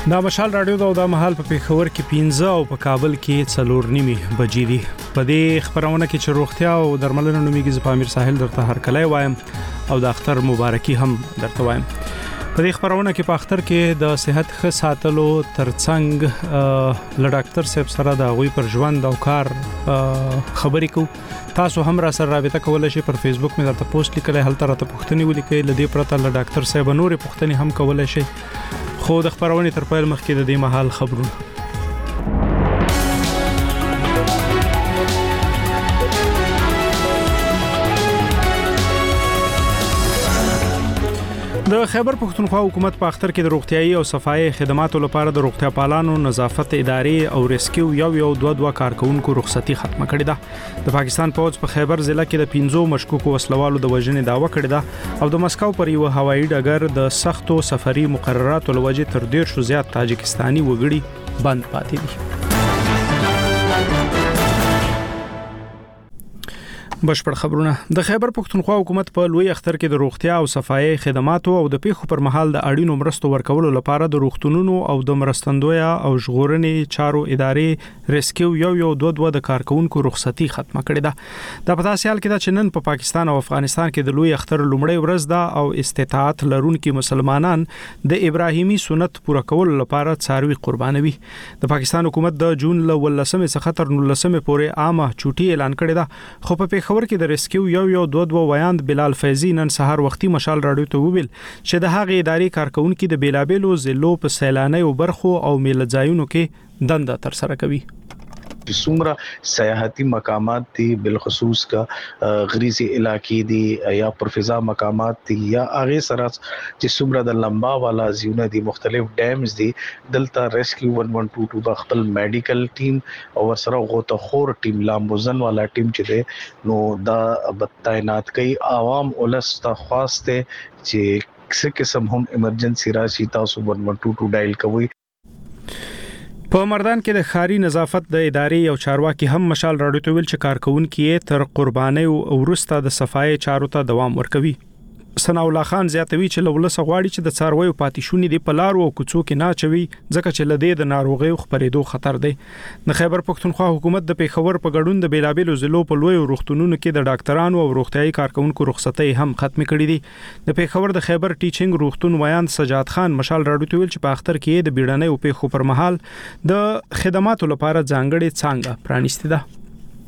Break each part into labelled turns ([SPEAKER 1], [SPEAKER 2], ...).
[SPEAKER 1] دا مشال رادیو دا مهال په پیښور کې 15 او په کابل کې 4:30 بجې دي. په دې خبرونه کې چې روغتیا او درملنه نوميږي ز پامیر ساحل درته هر کله وایم او د اختر مبارکي هم درته وایم. په دې خبرونه کې په اختر کې د صحت ښه ساتلو ترڅنګ له ډاکټر صاحب سره د غوي پر ژوند او کار خبرې کو. تاسو هم را سره رابطه کولای شئ. پر فیسبوک مې درته پوسټ لیکلای، هلته راته پوښتنې ولیکئ. لدې پرته له ډاکټر صاحب نورې پوښتنې هم کولای شئ. خو د خبرونه تر پیل مخکې د دې مهال خبرونه. د خیبر پښتونخوا حکومت په اختر کې د روغتيایي او صفایي خدماتو لپاره د روغتیا پالانو نظافت ادارې او ریسکیو یو دوه کارکونکو رخصتي ختمه کړې ده. د پاکستان پوځ په خیبر ضلع کې د 15 مشکوکو وسلوالو د وژنې داوا کړې ده او د مسکو پر یو هوایي ډګر د سختو سفري مقرراتو لوجه تر 1.5 زیات تاجکستاني وګړي بند پاتې دي. بشپړ خبرونه. د خیبر پښتونخوا حکومت په لوی اختر کې د روغتیا او صفایي خدماتو او د پیښو پر مهال د اړینو مرستو ورکولو لپاره د روغتونونو او د مرستندویا او ژغورنې چارو ادارې ریسکیو یو دوه د کارکونکو رخصتي ختمه کړې ده. د پداسې حال کې دا چې نن په پاکستان او افغانستان کې د لوی اختر لومړی ورځ ده او استطاعت لرونکي مسلمانان د ابراهیمي سنت پوره کولو لپاره څاروي قربانوي. د پاکستان حکومت د جون ل 18 څخه تر 19 پورې عامه چوټي اعلان کړی ده. خو په خبر کې د ریسکیو یو دوه ویاند بلال فیضی نن سحر وختي مشال رادیو ته ویل چې د هغې ادارې کارکونکو د بیلابېلو ضلعو په سیلاني او برخو او میله ځایونو کې دنده تر سره کوي.
[SPEAKER 2] څومره سیاحتي مقامات دي، بالخصوص کا غریزي علاقې دي یا پرفضا مقامات دي یا هغه سره چې څومره د لمبا والا زیونه دي، مختلف ډیمز دي، دلته ریسکیو 1122 د خپل میډیکل ټیم او سره غوته خور ټیم لامبوزن والا ټیم چې ده نو دا تعینات کوي. عوام ولس ته خواسته چې څه قسم هم ایمرجنسي راشي تاسو 1122 ډایل کوئ. په مردان کې د خاري نظافت د ادارې او چارواکي هم مشال راډیو ته ویل چې کارکونکو تر قرباني او ورسته د صفایي چارو ته دوام ورکوي. ثنا الله خان زیاتوي چې لولس غواړي چې د څارویو پاتیشونی دی په لارو او کوڅو کې نه چوي ځکه چې لدې د ناروغي خبرېدو خطر دی. د خیبر پښتونخوا حکومت د پیښور په ګډون د بیلابېلو ضلعو په لوی روغتونونو کې د ډاکټرانو او روغتيایي کارکونکو رخصتي هم ختم کړې دي. د پیښور د خیبر ټیچینګ روغتون ویان سجاد خان مشال راډیو ته ویل چې په اختر کې د بیړنۍ او پیښو پر مهال د خدماتو لپاره ځانګړې څنګه پرانیسته ده.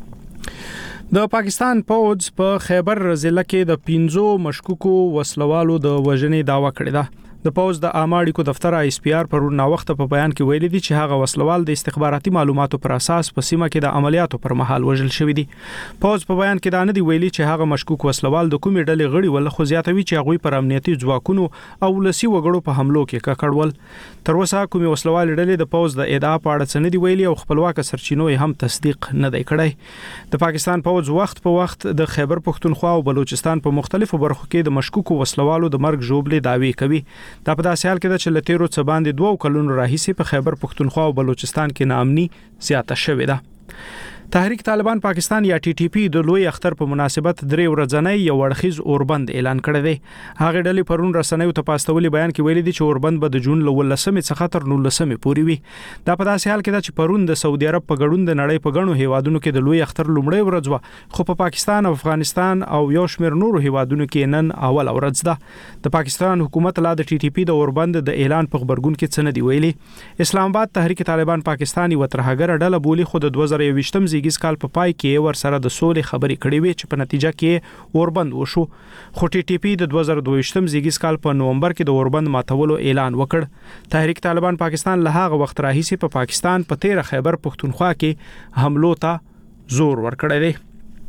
[SPEAKER 2] د پاکستان پوځ په خیبر ضلع کې د 15 مشکوکو وسلوالو د وژنې داوا کړې ده. د پوځ د اماړي کو دفتر اس پی آر پر نو وخت په بیان کې ویلي دي چې هغه وسلوال د استخباراتي معلوماتو پر اساس په سیمه کې د عملیاتو پر مهال وژل شوی دي. پوځ په بیان کې دا نه دی ویلي چې هغه مشکوک وسلوال د کومې ډلې غړي ول، خو زیاتوي چې هغه پر امنیتي ځواکونو او لسی وګړو په حملو کې ککړول. تر اوسه کومې وسلوال ډلې د پوځ د ادعا په اړه څه نه دی ویلي او خپلواک سرچینو هم تصدیق نه دی کړی. د پاکستان پوځ وخت په وخت د خیبر پښتونخوا او بلوچستان په مختلفو برخو کې د مشکوکو وسلوالو د مرګ جوړبلې داوی کوي. دا په داسې حال کې چې لتیرو څه باندې 2 کلونو راهیسې په خیبر پښتونخوا او بلوچستان کې ناامني زیاته شوې ده. تحریک طالبان پاکستان یا ټي ټي پی د لوی اختر په مناسبت 3 ورځنۍ یو اړخیز اوربند اعلان کړی دی. هغه ډلې پرون رسنیو ته پاستولي بیان کې ویلي دي چې اوربند به د جون ل 18 څخه تر 19 پورې وي. دا په داسې حال کې ده چې پرون د سعودي عرب په ګډون د نړۍ په غنو هیوادونو کې د لوی اختر لومړی ورځ و، خو په پاکستان او افغانستان او یو شمېر نورو هیوادونو کې نن اول ورځ ده. د پاکستان حکومت لا د ټي ټي پی د اوربند د اعلان په خبرګون کې څه نه دی ویلي. اسلام آباد تحریک طالبان پاکستاني وترهګر ډله بولی خو د 2020 زیږیز کال په پای کې ور سره د سولې خبرې کړې وي چې په نتیجه کې اوربند وشو. خو ټي ټي پی د 2022 زیږیز کال په نومبر کې د اوربند ماتولو اعلان وکړ. تحریک طالبان پاکستان له هغه وخت راهیسې په پاکستان په 13 خیبر پښتونخوا کې حملو ته زور ورکړی دی.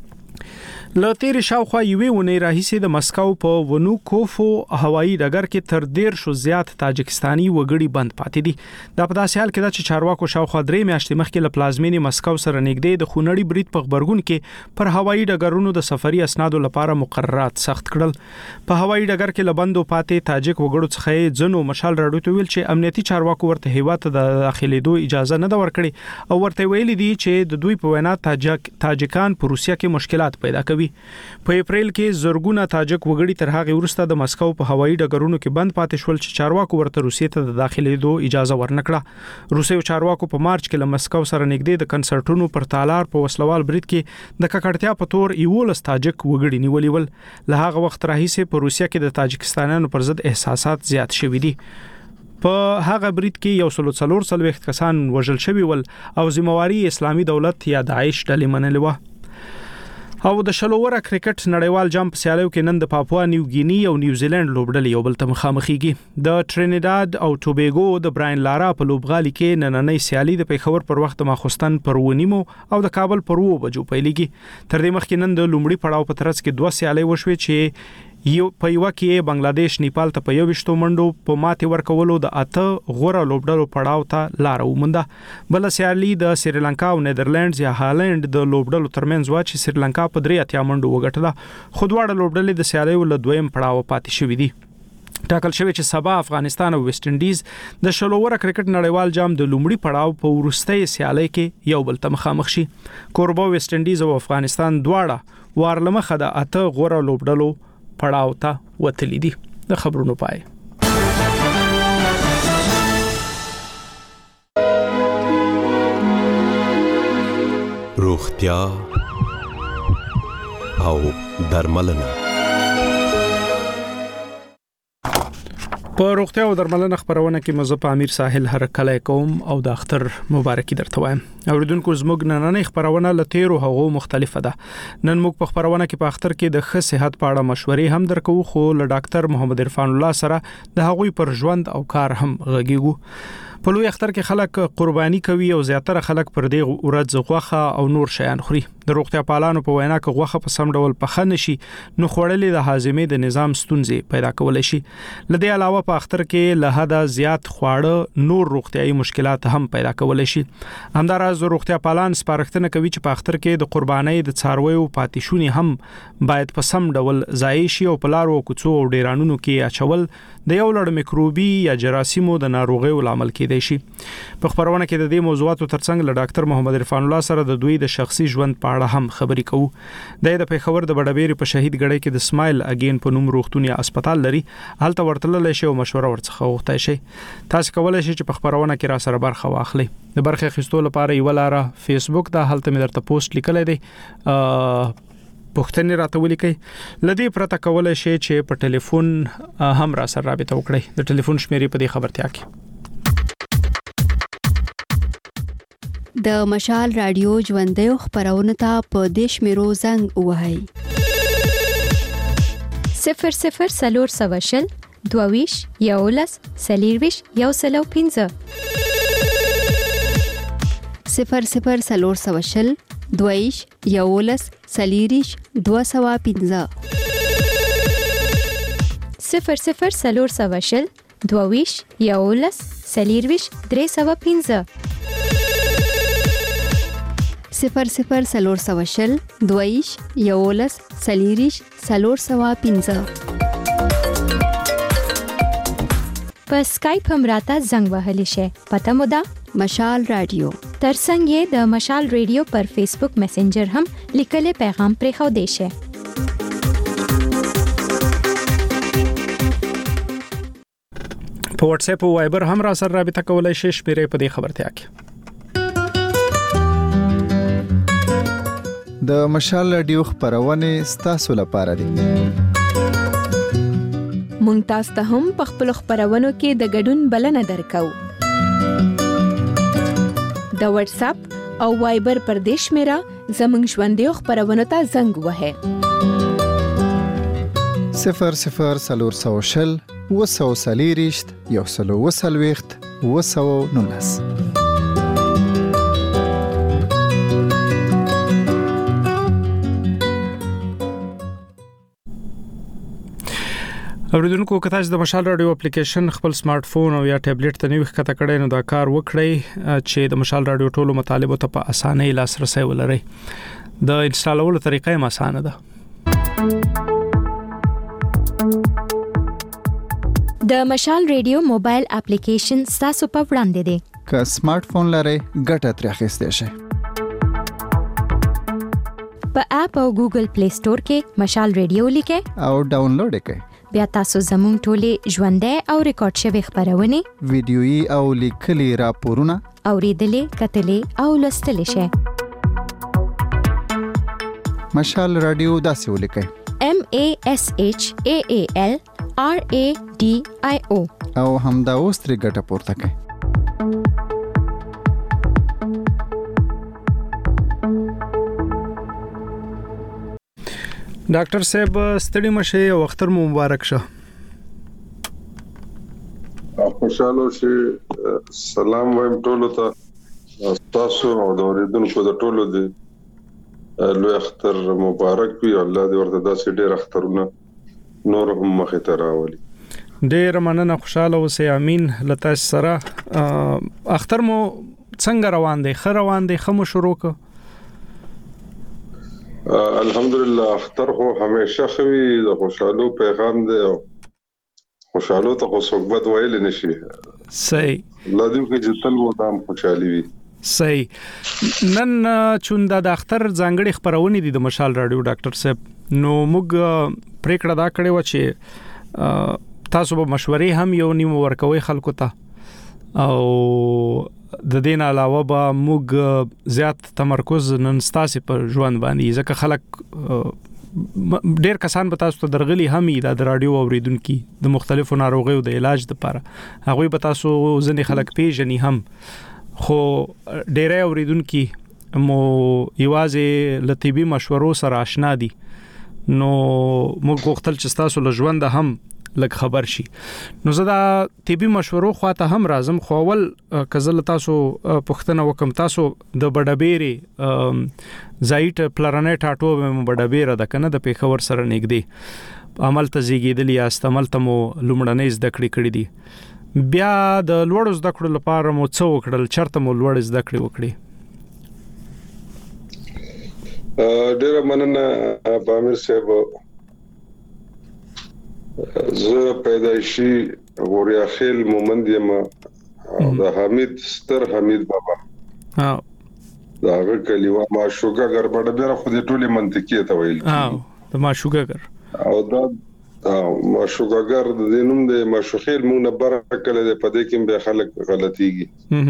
[SPEAKER 2] له تیر شاوخوا یوې ونې راهیسې د مسکو په ونوکوفو هوایي ډګر کې تر 1.5 زیات تاجکستاني وګړي بند پاتې دي. دا په داسې حال کې ده چې چارواکو شاوخوا 3 میاشتې مخکې له پلازمینې مسکو سره نږدې د خونړي برید په خبرګون کې پر هوایي ډګرونو د سفري اسنادو لپاره مقررات سخت کړل. په هوایي ډګر کې لبندو پاتې تاجک وګړو څخه ځنو مشال راډیو ته ویل چې امنیتي چارواکو ورته هیواد ته د داخليدو اجازه نه ده ورکړې او ورته ویلي دي چې د دوی په وینا تاجکان په روسیا کې مشکلات
[SPEAKER 1] مشکلات پیدا کوي. په اپریل کې زرګونه تاجک وګړي تر هغه وروسته د مسکو په هوایي ډګرونو کې بند پاتې شول چې چارواکو ورته روسیې ته د داخلېدو اجازه ورنکړه. روسي چارواکو په مارچ کې له مسکو سره نږدې د کنسرټونو پر تالار په وسلوال برید کې د ککړتیا په تور 11 تاجک وګړي نیولي ول. له هغه وخت راهیسې په روسیا کې د تاجکستانیانو پر ضد احساسات زیات شوي دي. په هغه برید کې 140 کسان وژل شوي ول او ذمہواری اسلامي دولت یا داعش ډلې منلې و. او د شلووره کرکټ نړیوال جام په سیالیو کې نن د پاپوا نیو ګینی او نیوزیلند لوبډلې یو بل ته مخامخېږي. د ټرینیداد او ټوبیګو د براین لارا په لوبغالي کې نننۍ سیالي د پیښور پر وخت ماخوستن پر 9:30 او د کابل پر 2 بجو پیلېږي. تر دې مخکې نن د لومړي پړاو په ترڅ کې 2 سیالۍ وشوې چې یو په یو کې بنگلاديش نیپال ته په 21 منډو په ماتې ورکولو د 8 غوړه لوبډلو پړاو ته لار ومنده. بل سیالي د سریلانکا او نیدرلندز یا هالند د لوبډلو ترمنځ و چې سریلانکا په 3 منډو وګټله. خو دواړه لوبډلې د سیالیو له دویم پړاو پاتې شوې دي. ټاکل شوی چې سبا افغانستان او ویسټ انډیز د شلووره کرکټ نړیوال جام د لومړي پړاو په وروستۍ سیالۍ کې یو بل ته مخامخ شي. کوربه ویسټ انډیز او افغانستان دواړه وارلمخه د 8 غوړه لوبډلو پړاو ته وتلی دي. د خبرونو پای.
[SPEAKER 3] روغتیا او درملنه.
[SPEAKER 1] په روغتیا او درملنه خبرونه کې مزه په امیر ساحل هرکلی کوم او د اختر مبارکي درته وایم. اوریدونکو زموږ نننۍ خبرونه له تیرو هغو مختلفه ده. نن موږ په خبرونه کې په اختر کې د ښه صحت په اړه مشورې هم درکو، خو له ډاکټر محمد عرفان الله سره د هغوی پر ژوند او کار هم غږیږو. په لوی اختر کې خلک قرباني کوي او زیاتره خلک پر دې ورځ غوښه او نور شیان خوري. د روغتیا پالانو په وینا کې غوښه په سم ډول پخه نشي نو خوړلې د هاضمې د نظام ستونزې پیدا کولای شي. لدې علاوه په اختر کې له حده زیات خواړه نور روغتیايي مشکلات هم پیدا کولای شي. همداراز روغتیا پالان سپارښتنه کوي چې په اختر کې د قربانۍ د څارویو پاتې شونې هم باید په سم ډول ضایع شي او په لارو کوڅو او ډیرانونو کې اچول د یو لړ میکروبي یا جراثیمو د ناروغیو لامل کېدای شي. په خبرونه کې د دې موضوعاتو ترڅنګ له ډاکټر محمد عرفان الله سره د دوی د شخصي ژوند په اړه هم خبرې کوو. د پیښور د بډبېری په شهید ګړۍ کې د سمایل اگین په نوم روغتوني هسپتال لري. هلته ورتللی شي او مشوره ورڅخه غوښتای شي. تاسو کولای شئ چې په خبرونه کې را سره برخه واخلئ. د برخه اخیستلو لپاره یو لاره فیسبوک ته هلته مې درته پوسټ لیکلی دی. پوښتنې راته ولیکئ. لدې پرته کولای شئ چې په ټلیفون هم را سره رابطه وکړئ. د ټلیفون شمیرې په دې خبرتیا کې
[SPEAKER 4] د مشال رادیو ژوندۍ خبرونه ته په دیش میرو زنګ وهاي
[SPEAKER 5] 00 سلور سواشل دوویش یولس سلیرویش یوسلو 15
[SPEAKER 4] 00 سلور سواشل دوویش یولس سلیریش 215
[SPEAKER 5] 00 سلور سواشل دوویش یولس سلیرویش 315
[SPEAKER 4] 00 سلور سواشل دویش یولس سلیریش سلور سوا 15
[SPEAKER 5] په سکایپ هم راته زنګ وهلی شي. پته مو ده
[SPEAKER 4] مشال رادیو.
[SPEAKER 5] ترڅنګ یې د مشال رادیو پر فیسبوک میسنجر هم لیکلي پیغام پرې خو دی شي.
[SPEAKER 1] په واتس اپ او وایبر هم را سره رابطه کولای شئ. شمیرې په دې خبرتیا کې
[SPEAKER 6] د مشال رادیو خبرونه ستاسو لپاره دي.
[SPEAKER 5] مونږ تاسو ته هم په خپل خبرونو کې د ګډون بلنه درکو. د واتس اپ او وایبر پر دیش میرا زمنګ ژوندۍ خبرونه ته زنګ وهه
[SPEAKER 6] 00 سلور سواشل وسو سلیریشت یوسلو وسلويخت وسو نونس.
[SPEAKER 1] اوریدونکو که تاسو د مشال رادیو اپلیکیشن خپل سمارټ فون او یا ټابلیټ ته نیو ښکته کړئ نو دا کار وکړئ چې د مشال رادیو ټولو مطالبو ته په اسانۍ لاسرسي ولرئ. د انسټالولو طریقه یې اسانه ده.
[SPEAKER 5] د مشال رادیو موبایل اپلیکیشن تاسو په وړاندې دی.
[SPEAKER 6] که سمارټ فون لرئ ګټه ترې اخیستئ شئ.
[SPEAKER 7] په اپ او ګوګل پلی سٹور کې مشال ریډیو لیکه
[SPEAKER 6] او ډاونلوډ کړئ.
[SPEAKER 7] بیا تاسو زموږ ټولې ژوندۍ او ریکارډ شوی خبرونه
[SPEAKER 6] ویډیويي او لیکلي راپورونه
[SPEAKER 7] اوریدلې کتلې او لوستلې شئ.
[SPEAKER 6] مشال رادیو داسې ولیکئ:
[SPEAKER 7] MASHAAL RADIO
[SPEAKER 6] او همدا اوس ترې ګټه پورته کړئ.
[SPEAKER 1] ډاکټر صاحب ستړي مشه او اختر مو مبارک شه.
[SPEAKER 8] خوشاله شي. سلام وایم ټولو ته، تاسو او د اوریدونکو د ټولو دی لوی اختر مبارک وي. الله دې ورته داسې ډېر اخترونه نور هم مخې ته راولي.
[SPEAKER 1] ډېر مننه، خوشاله اوسئ. امين. لته سره اختر مو څنګه روان دی؟ ښه روان دی؟ ښه مو شروع ک؟
[SPEAKER 8] الحمدلله اختر خو همیشه خوي د خوشالو پیغام دی او خوشالو ته خو صحبت ویل نشي.
[SPEAKER 1] صحیح.
[SPEAKER 8] الله دې کې تل مو دام خوشالي وي.
[SPEAKER 1] صحیح. نن چوندا د اختر ځانګړي خبرونه دي د مشال رادیو ډاکټر صاحب، نو موږ پریکړه دا کړې و چې تاسو به مشورې هم یو نیم ورکوي خلکو ته، او د دین علاوه به موږ زیات تمرکز نن ستاسو په ژوند باندې، ځکه خلک ډېر کسان به تاسو ته درغلي هم د رادیو اوریدونکو د مختلفو ناروغیو د علاج لپاره، هغه به تاسو ځنې خلک پیژني هم، خو ډېرې اوریدونکو مو یوازې لطیبي مشورو سره آشنا دي، نو موږ غوښتل چې تاسو له ژوند هم لږ خبر شي. نو زه دا طبي مشورو خواته هم راځم، خو اول کزل تاسو پښتنه وکم، تاسو د بډابېری زایټ پلانټ اټو مې بډابېره د کنه د پیښور سره نږدې عمل ته زیږیدلی است، عمل ته مو لومړنۍ زده کړې کړې دي. بیا د لوړ زده کړو لپاره مو څه وکړل؟ چرته مو لوړ زده کړې وکړې؟
[SPEAKER 8] ډېر مننه بامیر صاحب. زه پیدایشي غوریا خیل مومند یم د حمید ستر حمید بابا دا هغه کلیوه ماشوګه ګربړه بیره خو دې ټولې منطقي ته ویل
[SPEAKER 1] د ماشوګه ګر
[SPEAKER 8] او دا ماشوګه ګر د دینوم د ماشوخیل مونږ نه برکله د پدې کې به خلک غلطيږي.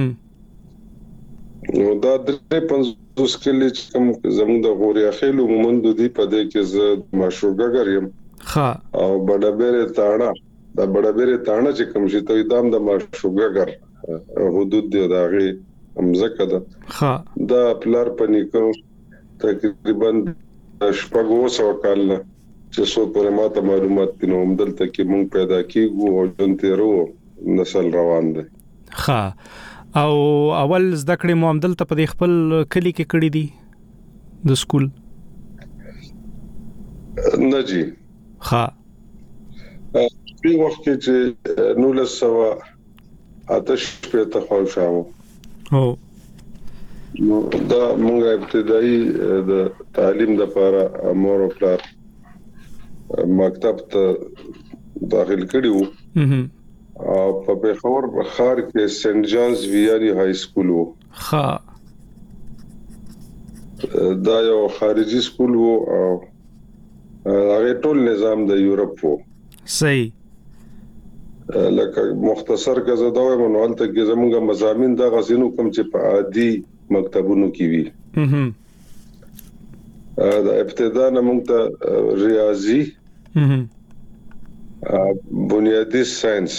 [SPEAKER 8] نو دا 350 کلی چې کوم زموږ د غوریا خیل مومند دي پدې کې زه ماشوګه ګر یم.
[SPEAKER 1] ها
[SPEAKER 8] او بډابېره تاڼه دا بډابېره تاڼه چې کوم شي ته دام د ماشوګر حدود دی داغه همزکه ده.
[SPEAKER 1] ها
[SPEAKER 8] دا پلار پنیکو تقریبا شپږو سو کال چې څو پر ماته معلومات دي نو دلته کې مونږ پیدا کیږو او جون تیرو نسل روان دي.
[SPEAKER 1] ها او اول زده کړې مو دلته په خپل کلی کې کړې دي د سکول؟
[SPEAKER 8] نه جی.
[SPEAKER 1] ها
[SPEAKER 8] په وخت کې چې 1900 آتش په تخول شاو
[SPEAKER 1] هو
[SPEAKER 8] نو دا موږ ابتدایي د تعلیم د لپاره مور او پلار مکتب ته داخل کړیو او په بخور بخار کې سنت جانز ویاري های سکول وو.
[SPEAKER 1] ها
[SPEAKER 8] دا یو خارجي سکول وو او هغه ټول نظام د یورپ وو.
[SPEAKER 1] صحیح.
[SPEAKER 8] لکه مختصر کزه دا وایم نو حالت کې زموږ مضامین د غزینو کوم چې په عادي مکتبونو کې وي. دا ابتدا نه موږ ته ریاضي بنیادی ساينس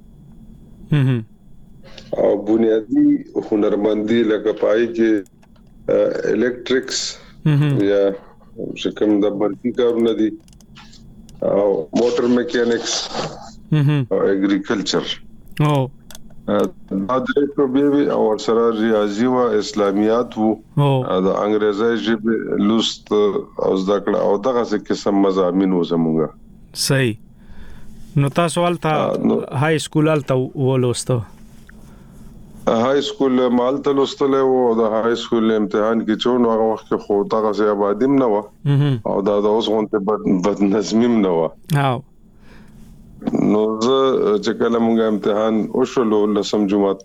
[SPEAKER 8] او بنیادی هنرمندي لکه پای کې الکتریکس یا شکم د برقي کارونه دي او موټر میکانکس او اګریکلچر
[SPEAKER 1] او
[SPEAKER 8] دا د پروبي او سره ریاضي او اسلامیات وو د انګريزي ژبه لوست او ذکر او دغه قسم مضامین و زموږه.
[SPEAKER 1] صحیح. نو تاسو ولته های سکول الته ولوستو؟
[SPEAKER 8] های سکول مالته لوستل او د های سکول امتحان کې چون هغه وخت خو دغه ځای آبادیم نه و او دا د اوس غونته بد نظمیم نه و. نو زه چې کله موږ امتحان وشلو لسم جمعه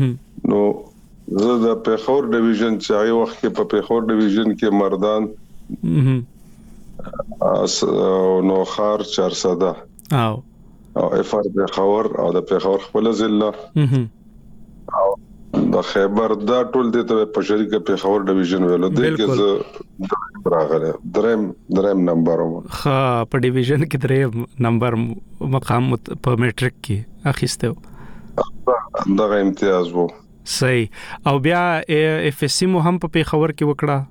[SPEAKER 8] نو زه د پیښور ډیویژن چې هغه وخت کې په پیښور ډیویژن کې مردان نو خار 400 او اف ار پیښور او د پیښور خپل ضلع او د خیبر دا ټول د په شریکه پیښور ډیویژن ویلو د کې راغله دریم نمبر
[SPEAKER 1] ها په ډیویژن کې دریم نمبر مقام په میټریک کې اخیسته
[SPEAKER 8] دا امتیاز وو
[SPEAKER 1] صحیح او بیا اف اس سی مو هم په پیښور کې وکړه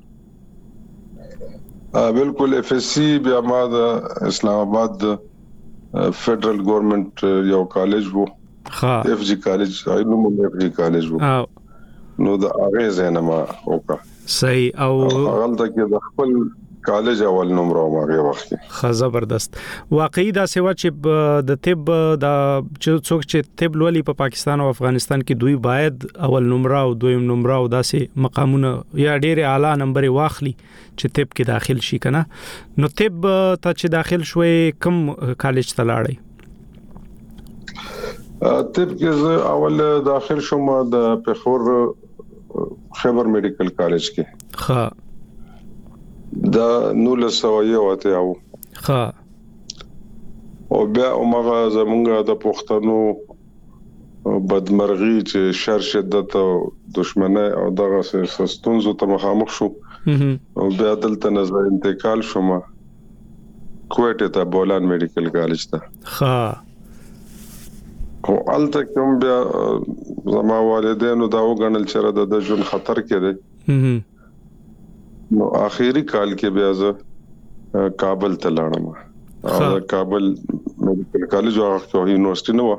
[SPEAKER 8] بالکل اف اس سی بیا ما د اسلام آباد فدرل گورنمنت یو کالج وو اف جی کالج نو اف جی کالج وو نو د هغه زینما وکړه
[SPEAKER 1] صحیح او
[SPEAKER 8] هغه د خپل کالج اول نمبر ماغه وخت
[SPEAKER 1] خه زبردست واقعي دا سیوا چې د طب دا څوک چې طب لولي په پاکستان او افغانستان کې دوی باید اول نمبر او دویم نمبر او داسې مقامونه یا ډېر اعلی نمبر واخلي چې طب کې داخل شي کنه نو طب ته چې داخل شوي کوم کالج ته لاړی
[SPEAKER 8] طب کې اول داخل شوم د پیښور خیبر میډیکل کالج کې
[SPEAKER 1] ها
[SPEAKER 8] دا 1900 او
[SPEAKER 1] ها
[SPEAKER 8] او بیا عمره زمونږه د پښتنو بدمرغي چې شر شدت او دشمنی او دغه سستونزو ته مخامخ شو او بیا دلته نظر انتقال شوم کوټه ته بولان میډیکل کالج ته
[SPEAKER 1] ها
[SPEAKER 8] او الته کوم بیا زما والدینو دا وګڼل چې د ژوند خطر کې دی نو اخیری کال کې بیا زه کابل ته لاړم او کابل میډیکل کالج او یونیورسيټي نو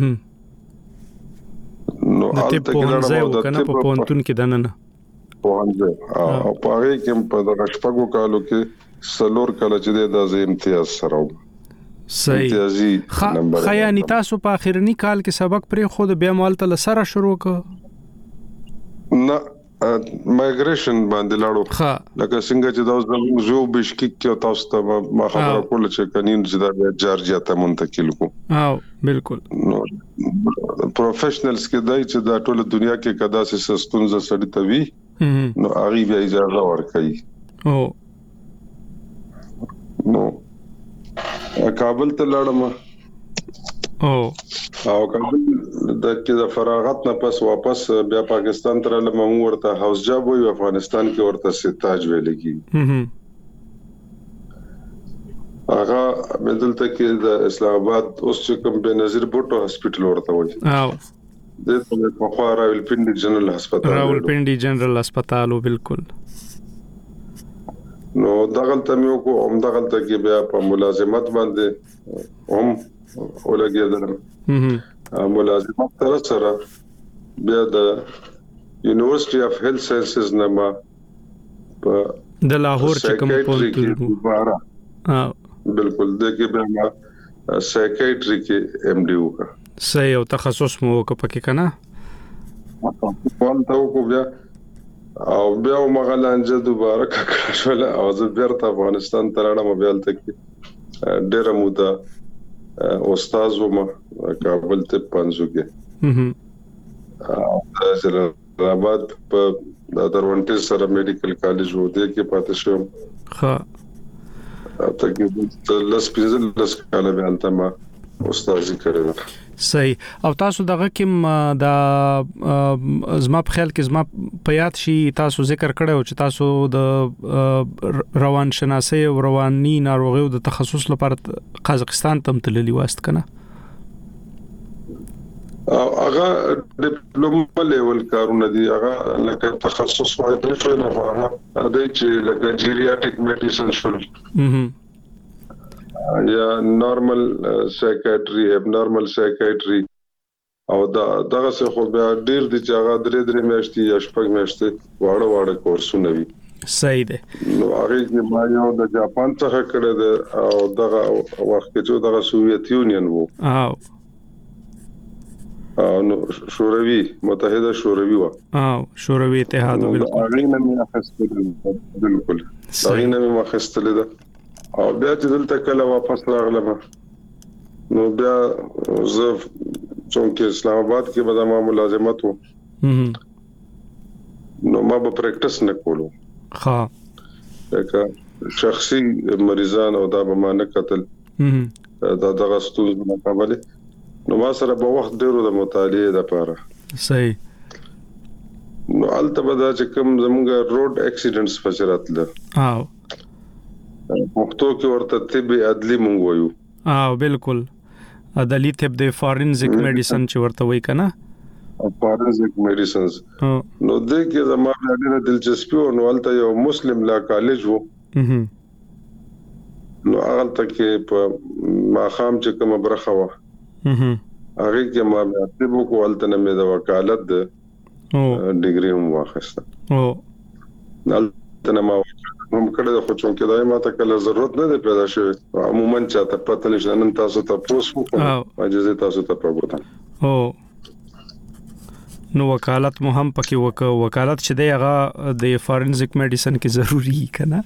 [SPEAKER 8] نو الته کې لاړم
[SPEAKER 1] کنه په پونتون کې دننه
[SPEAKER 8] پوهنځ او پاره کې په دغه شپږو کالو کې سلور کال چې د امتیاز سره
[SPEAKER 1] صحیح
[SPEAKER 8] امتیازي نمبر
[SPEAKER 1] خیاني تاسو په اخرنی کال کې سبق پرې خود بیا مالته لسره شروع ک
[SPEAKER 8] نه مایګریشن باندې لاړو لکه څنګه چې دا زو بشکیک کې تاسو ته ما خبره کوله چې کنين چې دا جارجیا ته منتقل کو
[SPEAKER 1] بالکل
[SPEAKER 8] نو پروفیشنلز کې دای چې دا ټول دنیا کې کدا سه سستونزه سړی ته وی نو هغه بیا اجازه ورکړي نو کابل ته لاړم او کابل د فراغت نه پس واپس بیا پاکستان ته لاړم ورته هاوس جاب وي افغانستان کې ورته ستاج ویل کی هغه بدلته کې د اسلام آباد اوس چې کوم بنظیر بوټو هسپټل ورته وي د په راولپنډي جنرال هسپتال بالکل نو دغلته مې کو هم دغلته کې بیا په ملازمت باندې هم ولګیدل ملازمت تر سره بیا د یونیورسيټي اف هیلث ساينسز نما په
[SPEAKER 1] د لاهور چې کوم پونتو
[SPEAKER 8] بالکل د کې بیا سایکیاتري کې ام ډي وکړه
[SPEAKER 1] صحیح او تخصص مو وکړه کنه
[SPEAKER 8] پونتو کو بیا او بیا مغلانجه دوباره کړه شول او زه بیرته افغانستان ته راړم بیا تل ډېر موده استاد وم کابل ته پنځو کې جلال آباد په د درونټ سره میډیکل کالج وو د کې پاتې شوم ها تقریبا لس کاله به انت ما استادي کړل
[SPEAKER 1] صحیح او تاسو دغه کې د زما په خیال کې زما په یاد شي تاسو ذکر کړو چې تاسو د روان شناسي او رواني ناروغیو د تخصص لپاره قزاقستان ته تللی واست کنه
[SPEAKER 8] هغه ډیپلوما لیول کارونه دي هغه لکه تخصص وایي چې نه هغه د چې لکه جیریاټریک میډیسن شول یا نارمل سایکیاتري ابنارمل سایکیاتري او دغه څه خو بیا ډیر دي چې هغه درې میاشتې یا شپږ میاشتې واړه کورسونه وي
[SPEAKER 1] صحیح ده
[SPEAKER 8] نو هغه چې ما یو د جاپان څخه کړه ده او دغه وخت کې دغه سوویت یونین وو نو شوروي متحده شوروي و
[SPEAKER 1] شوروي اتحاد بالکل
[SPEAKER 8] هغه نه مې اخستل بالکل هغه نه مې اخستل ده او بیا چې دلته کله واپس راغلم نو بیا زه څنګه اسلام آباد کې به ما ملازمت وو نو ما به پریکټس نه کولو
[SPEAKER 1] ها
[SPEAKER 8] لکه شخصي مریضان او دا به مانه قتل دا دغه ستونزې مقابله نو ما سره په وخت ډیرو د مطالعه لپاره
[SPEAKER 1] صحیح
[SPEAKER 8] نو البته دا چې کوم زموږ روډ اکسیډنټس فشراتله پښتو کې ورته طب عدلی مونږ وایو
[SPEAKER 1] بالکل عدلی طب د فورنزیک میډیسن چې ورته وایي کنه
[SPEAKER 8] فورنزیک میډیسنز نو د کې زموږ ډیره دلچسپي او نو البته یو مسلم لا کالج وو نو هغه کې په ماخام چې کوم برخه و هغه کې ما طب کو البته نه د وکالت د ډیګري هم واخیسته البته نه ما هم کړه خو چې کله ما ته کله ضرورت نه پیدا شوه عموما چاته پته نشته نن تاسو ته پوسو اجازه تاسو ته پروتم
[SPEAKER 1] نو وکالت مو هم پکې وکالت چې دی هغه د فورنزیک میډیسن کې ضروری کنه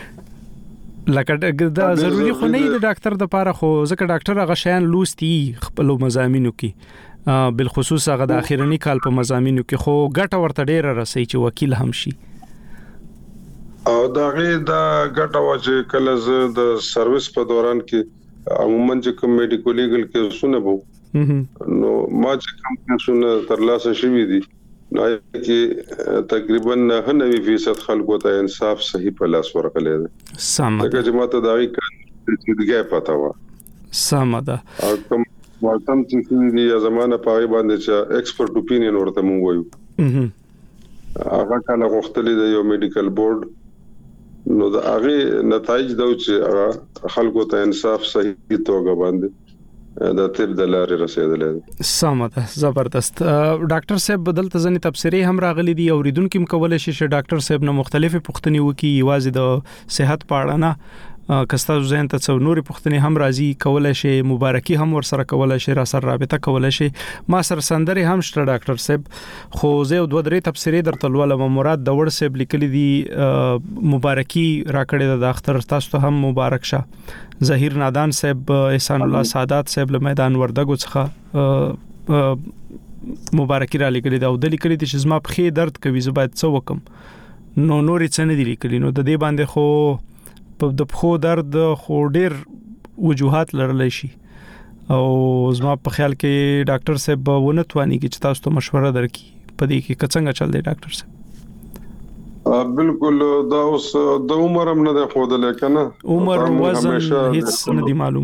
[SPEAKER 1] لکه دا ضروری خو نه دی د ډاکټر د لپاره خو ځکه ډاکټر هغه شیان لوستي خپل مضامینو کې بالخصوص هغه د اخیرنی کال په مضامینو کې خو ګټه ورته ډیره رسي چې وکیل هم شي
[SPEAKER 8] او دا ګټه وا چې کله ز د سرویس په دوران کې عموما چې کوم میډیکل لیګل کې سونه وو نو ما چې کوم څه ترلاسه شوې دي نو کې تقریبا 90% خلکو ته انصاف صحیح په لاس ورغلی دی
[SPEAKER 1] سم
[SPEAKER 8] دا چې ماته دا کې پتا و
[SPEAKER 1] سم ده
[SPEAKER 8] او کوم ورتم چې دی زمانه پای باندې چې ایکسپرت اپینین ورته مونږ وایو هغه کله غوښتلی دی یو میډیکل بورډ نو دا هغه نتایج دا چې خلکو ته انصاف صحیح توګه باندې دا طب د لارې رسیدلې
[SPEAKER 1] سمه زبردست ډاکټر صاحب بدلته ځنې تبصرې هم راغلي دي اوریدونکو مکول شي چې ډاکټر صاحب نه مختلفه پوښتنې وکي یوازې د صحت په اړه نه کستا ځین ته څو نوري پوښتنې هم راځي کولای شي مبارکي هم ور سره کولای شي را سره رابطه کولای شي ما سره سندري هم شته ډاکټر صاحب خو زه دوه درې تبصرې درته ولوم مراد د وړ صاحب لیکلي دي مبارکي راکړې د اختر تاسو ته هم مبارک شه ظهیر نادان صاحب احسان الله سادات صاحب له میدان وردګو څخه مبارکي را لیکلي دا او د لیکلي چې زما په خې درد کوي زه باید څه وکم نو نورې څه نه دي لیکلي نو د دې باندې خو په د خو درد خو ډیر وجوهات لرلی شي او زما په خیال کې ډاکټر صاحب ونه تواني چې تاسو ته مشوره درکړي په دې کې څنګه چل دی ډاکټر صاحب
[SPEAKER 8] بالکل دا اوس د عمر هم نه خو د لیکنه
[SPEAKER 1] عمر وزن هیڅ نه دی معلوم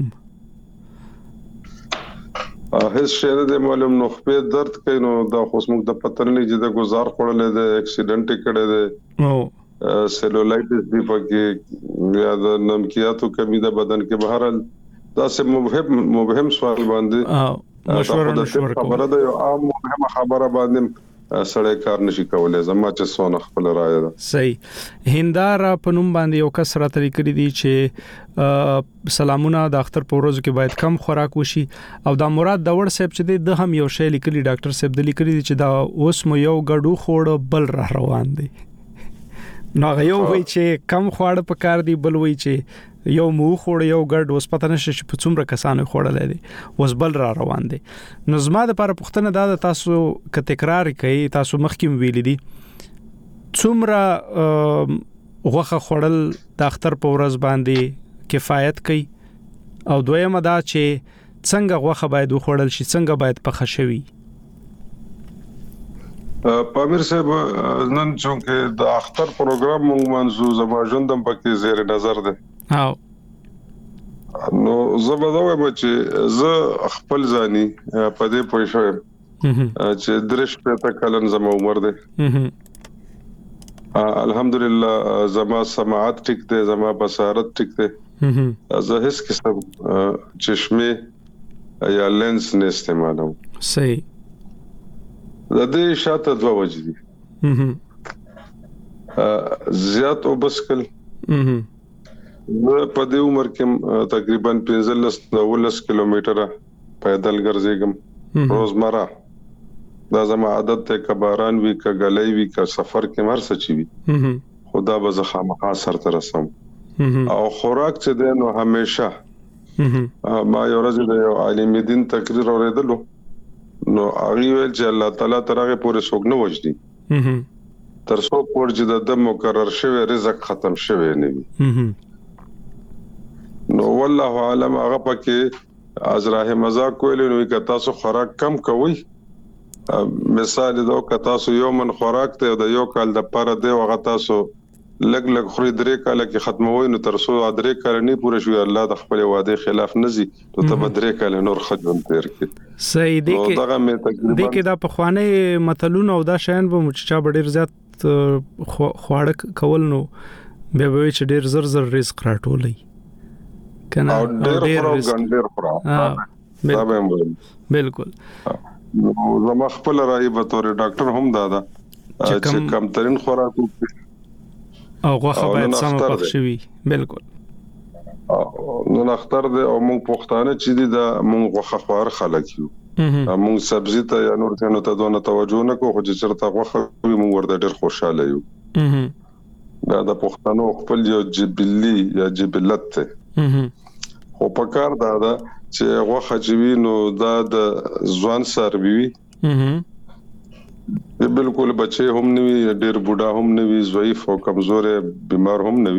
[SPEAKER 8] هیڅ شی نه دی معلوم نو خپې درد کوي نو دا خو موږ د پتر نه چې د گزار خورلې د اکسیډنټ کړي دی او سیلولایټس دی پکې یا د نمکیاتو کمی د بدن کې بهرال دا سه مبهم سوال باندې
[SPEAKER 1] مشوره
[SPEAKER 8] خبره ده یو عام مهمه خبره باندې سړی کار نشي کولای زما چې سونه خپل رائے ده
[SPEAKER 1] صحیح هندار په نوم باندې یو کس را طریق لري چې سلامونه د اختر په ورځو کې باید کم خوراک وشي او دا مراد د وړ صاحب چې د هم یو شی لیکلي ډاکټر صاحب د لیکلي چې دا اوس مو یو غډو خوړ بل را روان دي نو یو وای چې کم خواړه په کار دی بل وای چې یو مو خوړ یو ګډ اوس پته نشي چې په څومره کسانو خوړلې دي اوس بل را روان دي نو زما د لپاره پوښتنه دا تاسو ک تکرار کوي تاسو مخکې ویل دي څومره غوخه خوړل د اختر په ورځ باندې کفایت کوي او دویمه دا چې څنګه غوخه باید وخوړل شي څنګه باید پخه شي
[SPEAKER 8] پامیر صاحب نن چې د اختر پروګرام موږ منځو زماجندم پکې زیر نظر ده
[SPEAKER 1] او
[SPEAKER 8] نو زبردوي چې زه خپل ځاني په دې پوه شوم چې درش په کلن زما عمر ده الحمدلله زما سماعت ټیک ده زما بصارت ټیک ده زه هیڅ قسم چشمه یا لینس نه استعمالوم
[SPEAKER 1] صحیح
[SPEAKER 8] د دې شاته دوه وجې دي زیات وبسکل په دې عمر کې تقریبا 15 کیلومتره پیدل ګرځېږم روزمره دا زما عادت ته کباران وی ک غلې وی ک سفر کې مر سچي وی خدا به زخامه سره رسم او خوراک چې ده نو همیشه ما یو ورځ د عالم دین تقریر اوریدلو نو هغه ویل چې الله تعالی ترغه پورې څوک نه وجدي تر څو پورې د مقرر شوی رزق ختم شوی نه وي. نو والله عالم هغه پکې ازراه مزاق کولی نو که تاسو خوراک کم کوئ، مثال دا که تاسو یو من خوراک ته د یو کال د پاره دی هغه تاسو لګ خوري 3 کال کې ختموي نو تر څو 3 کال نه پوره شوی الله د خپل وعده خلاف نزي ته ته 3 کال نور خدمت تیر کړي.
[SPEAKER 1] صحیح دی کې دا په خوانه متلونه او دا شین به مچا ډیر زیات خواړه کول نو به چې ډیر زر رزق راټولي کنه
[SPEAKER 8] او ډیر خورا دا به
[SPEAKER 1] بالکل.
[SPEAKER 8] نو زما خپل راي به تور ډاکټر هم دادا چې کم ترين خوراک
[SPEAKER 1] او غوښه باید سم پخ شي. بالکل.
[SPEAKER 8] نو اختر دې او موږ پښتانه چې دي دا موږ غوښه خوار خلک یو. موږ سبزی ته یا نور څه نو ته دونه توجه نه کوو چې چرته غوښه موږ ورته ډیر خوشاله یو. دا د پښتنو خپل یو جبلی یا جبلت ته خو په کار دا چې غوښه چې وینو دا د ځوان سروي وي. بالکل بچي هم نه وي، ډیر بوډا هم نه وي، ضعیف او کمزور بیمار هم نه وي.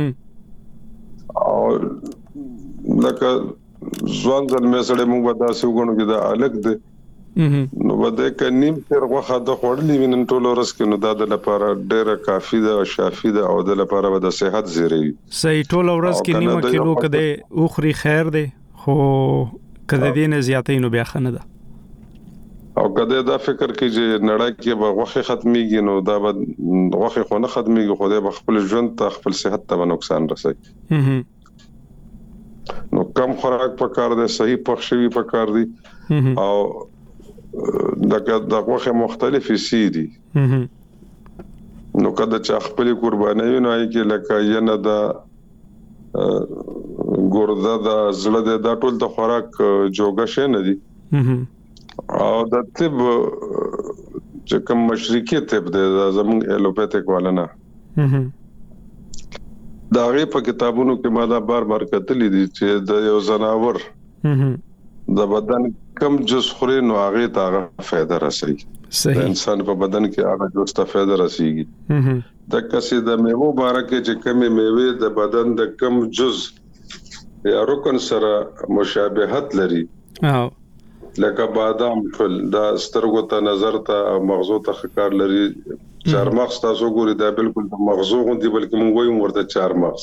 [SPEAKER 8] او لکه ځوان ځل سره موږ ودا سو غونو کې دا الګ دي نو بده ک نیم تر غوخه د خړلې وینن ټول ورس کې نو دا د لپاره ډیره کافی ده او شافی ده او د لپاره د صحت زیری.
[SPEAKER 1] صحیح ټول ورس کې نیمه کیلو کده اوخري خیر ده خو کده دې نه زیاتې نو بیا خنه ده.
[SPEAKER 8] او کده دا فکر کې چې نړۍ کې به غوخه ختميږي نو دا به غوخه خو نه ختميږي خو د خپل ژوند ته خپل صحت ته نقصان رسوي. نو کم خوراک پکار دی، صحیح پخشوي پکار دی او دغه مختلفي سي دي. نو کله چې خپل قرباني نه وي کې لکه ینه دا ګوردا دا زړه د ټول د خوراک جوګه شې نه دي. او د طب چې کوم مشرقي طب دی زموږ الوپیتیک والنا دا غي په کتابونو کې ماده بار کتلې دي چې د یو زناور د بدن کم جز خوري نو هغه ته فائدہ رسي. د انسان په بدن کې هغه جز ته فائدہ رسيږي. د کسي د میوه بارکه چې کمی میوه د بدن د کم جز یا رکن سره مشابهت لري. لکه بادام فل دا سترګو ته نظر ته او مغزو ته ښکار لري. چارمغز تاسو ګورئ دا بالکل د مغزو غوندي بلکې موږ وایو ورته چارمغز.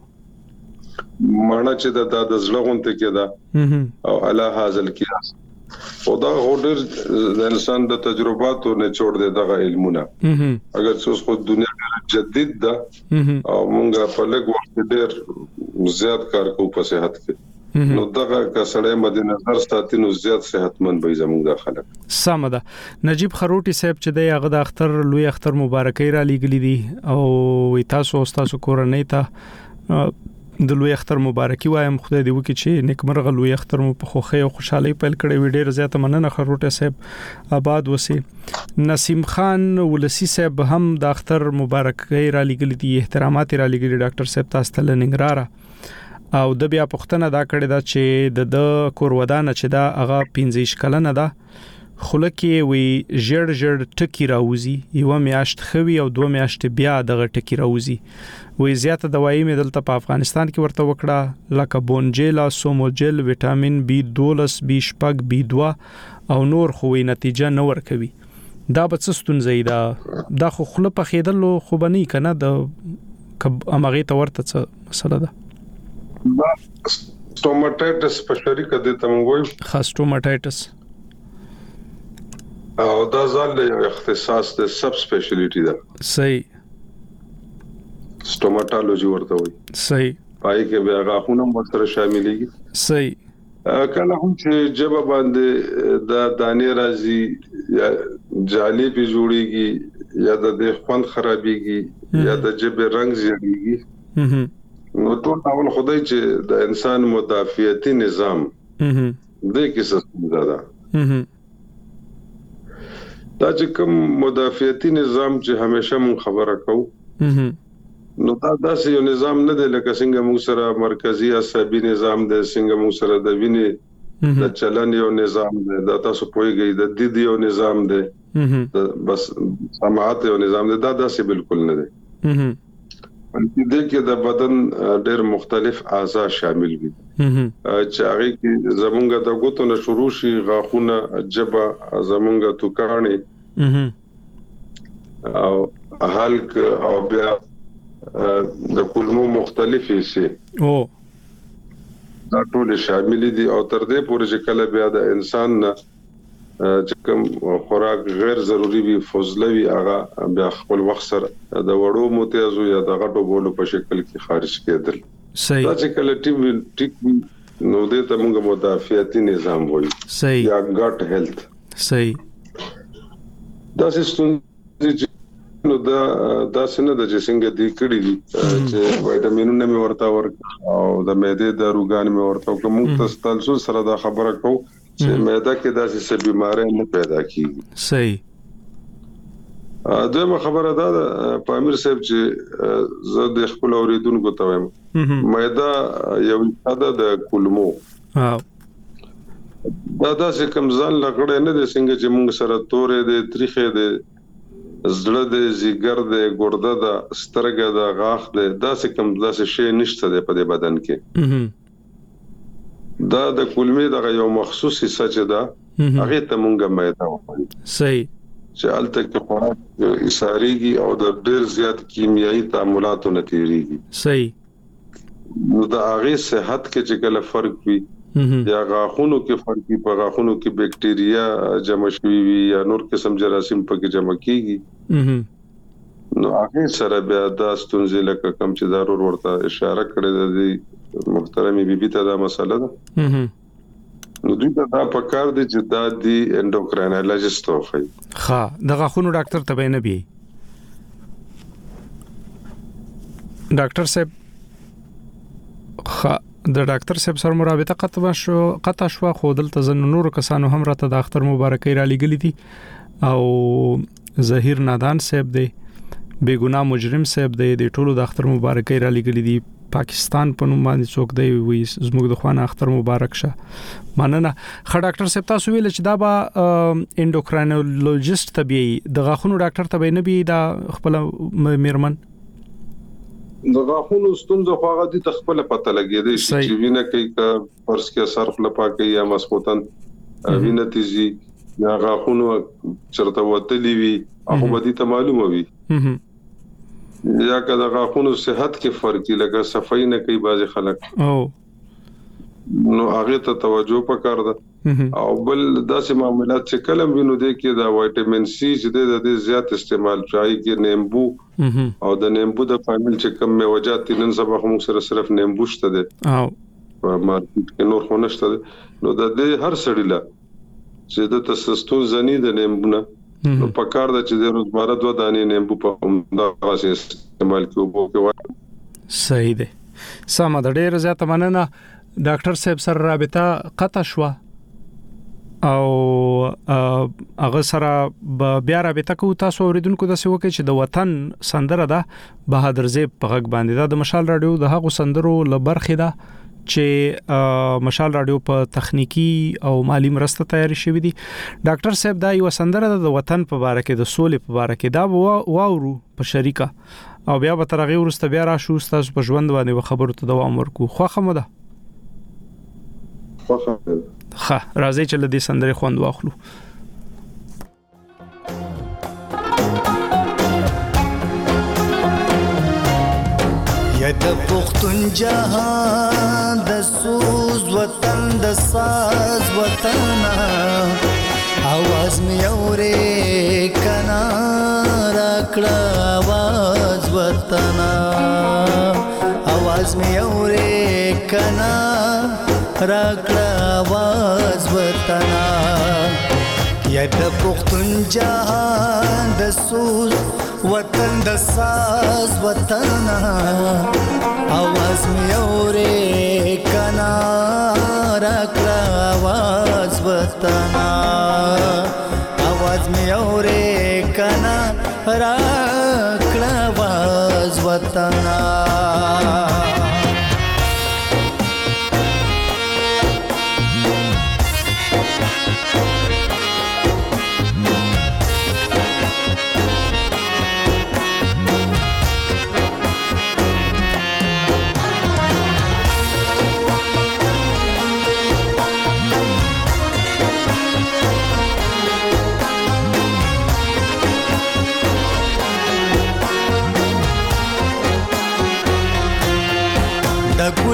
[SPEAKER 8] معنی چې دا د زړه غونته کې دا او علا حاصل کیاس او دا هډر د انسان د تجرباتو نه جوړ دي دغه علمونه. اگر څه خو دنیا جدید ده او موږ په لږ وخت ډیر زیات کار کوو په صحت کې نو دغه کسړې مد نظر ساتي نو زیات صحتمند به زموږ د خلک.
[SPEAKER 1] سم ده. نجیب خروټي صاحب چې د هغه د اختر لوی اختر مبارکي را لګلې دي او تاسو کورنۍ ته د لوی اختر مبارکي وایم. خدای دې وکړي چې نیکمرغه لوی اختر مو په خوخي او خوشحالي پیل کړی وي. ډیر زیات مننه خروټي صاحب، آباد وسی. نسیم خان ولسی صاحب هم د اختر مبارکي را لګلې دي، احترامات را لګلې ډاکټر صاحب تاسو ته لنګراره او د بیا پښتنه دا کړی دا چې د کور ودانه چې دا هغه 15 کلنه ده خلکه وی جړ ټکی راوځي، یو میاشت خوي او 2 میاشت بیا دغه ټکی راوځي. وی زیاته دوايي مې دلته په افغانستان کې ورته وکړه لکه بونجیلا، سوموجل، وټامین B12، B6، B2 او نور خو نتیجه نه ورکوي. دا به څه ستونزې دا خو خله په خېدل خو بني کنه د امغه ته ورته څه مسله ده.
[SPEAKER 8] دا سټوماټایټس په شریکه د تموي
[SPEAKER 1] خاص سټوماټایټس
[SPEAKER 8] او دا ځل له اختصاص د سب سپیشلیټی ده.
[SPEAKER 1] صحیح.
[SPEAKER 8] سټوماټالوژي ورته وي.
[SPEAKER 1] صحیح.
[SPEAKER 8] پای کې بیا غاښونه هم سره شاملېږي.
[SPEAKER 1] صحیح.
[SPEAKER 8] کله هم چې جبه باندې د دانې راځي یا جالي په جوړيږي یا د خوند خرابيږي یا د جبه رنگ زیږيږي نو ټول ډول خدای چې د انسان مدافعتي نظام د کیسه ستونزه ده. دا چې کوم مدافعتي نظام چې همیشه مون خبره کوو نو دا داسې یو نظام نه دی لکه څنګه موږ سره مرکزی عصبي نظام دی، څنګه موږ سره د وینې د چلن یو نظام دی، دا تاسو پوهیږئ د دید یو نظام دی بس سماعت او نظام دا داسې بالکل نه دی دې کې د بدن ډېر مختلف اعضاء شامل دي چې هغه کې زمونږ د غوتو نه شروع شي غاخونه جبا زمونږ توکانې او حلق او بیا د کولمو مختلفې سي دا ټول شامل دي او تر دې پورې چې کله بیا د انسان چې کوم خوراک غیر ضروری وي فضلوي هغه بیا خپل وخت سره د وړو موتیازو یا د غټو بولو په شکل کې خارج کېدل صحیح دا چې کله ټیک نو دې ته موږ مدافعتي نظام وایي صحیح یا ګټ هیلث صحیح دا سیستم نو دا څنګه د څنګه د کړي دي چې وټامینونه مې ورته ورک او د معدې د روغان مې ورته کوم تسلسل سره دا خبره کو چې معده کې داسې څه بيمارۍ نه پیدا کیږي صحیح دغه خبره دا پامیر صاحب چې زه د خپل اوریدونکو ته وایم معده یو څه د کولمو دا داسې کم ځان لګړې نه د څنګه چې موږ سره تورې د تاریخې د زړه د زیګر د ګرده د سترګې د غاښ د داسې کم داسې شی نشته په دې بدن کې دا د کولمې د یو مخصوص حصہ چې دا هغه ته مونږه معده وایي صحیح چې الته کې خوراک اساریږي او د ډېر زیات کیمیاوي تعاملاتو نتیریږي صحیح نو د هغه صحت کې چې کله فرق وي یا غاخونو کې فرق وي په غاخونو کې بکټیریا جمع شوي وي یا نور قسم جراثیم پکې جمع کیږي نو هغه سره بیا د ستونزې لکه کم چې ضرور ورته اشاره کړې ده محترمي بیبي ته دا مسله ده نو دوی ته دا پکار دي چې دا دی انډوکراینالوجیست وخی ها د غاخونو ډاکټر ته به نه بي ډاکټر صاحب د ډاکټر صاحب سره مرابطه قطع شو خو دلته زن نور کسانو هم راته د اختر مبارکي را لګلې دي او ظهیر نادان صاحب دی بیګنا مجرم صاحب دی د ټولو د اختر مبارکي را لګلې دي پاکستان په نوم باندې څوک دی وي زموږ د خوانه اختر مبارک شه مننه خ ډاکټر صاحب تاسو ویل چې دا به انډوکراینولوژیست طبيعي د غاخونو ډاکټر طبيعي نه بي دا خپل میرمن د غاخونو ستونزه خواغه دي تخپل پته لګیږي چې وینه کوي کا پرس کې صرف لپا کوي یا مسخوتن وینه تیزي یا غاخونو چرته وتلی وي هغه به دي ته معلومه وي یا کله غاخونو صحت کې فرق لګا صفائی نه کوي بعض خلک نو هغه ته توجه پکار ده او بل داسې معاملات چې کلم وینو دي کې دا وټامین سي چې د زیات استعمال چای کې نیمبو او د نیمبو د فامیل چې کم میوجات نن سبا هم سره صرف نیمبو شته دي او په مارکیټ کې نور خو نشته نو د دې هر سړی لا چې د تسستون زنی د نیمبو نه نو پکار ده چې د روزمره 2 دانې نیمبو په عمده غاسه استعمال کوو صحیح ده سم د ډېر زیات مننه ډاکټر صاحب سره رابطه قطع شو او هغه سره بیا رابطه کوو تاسو اوریدونکو د سوي کې چې د وطن سندره ده بهادر زیب په غږ باندې د مشال رادیو د هغه سندرو لبرخه ده چې مشال رادیو په تخنیکی او مالی مرسته تیاری شوې دي ډاکټر صاحب دا یو سندره د وطن په اړه کې د سولې په اړه کې دا واورو په شریکه او بیا به ترغه ورسته بیا راشو تاسو په ژوند باندې خبرو ته دوام ورکو خوخه مده خا راځي چې له دې سندرې خوند واخلو
[SPEAKER 9] یا د پختون جهان د سوز وطن د ساز وطن आवाज می اورې کنا راکړه आवाज وطن आवाज می اورې کنا راکړه आवाज وطن یا د پختون جهان د سوز وطن د ساز وطن आवाज می اورې کنا راکړه आवाज وطن आवाज می اورې کنا راکړه आवाज وطن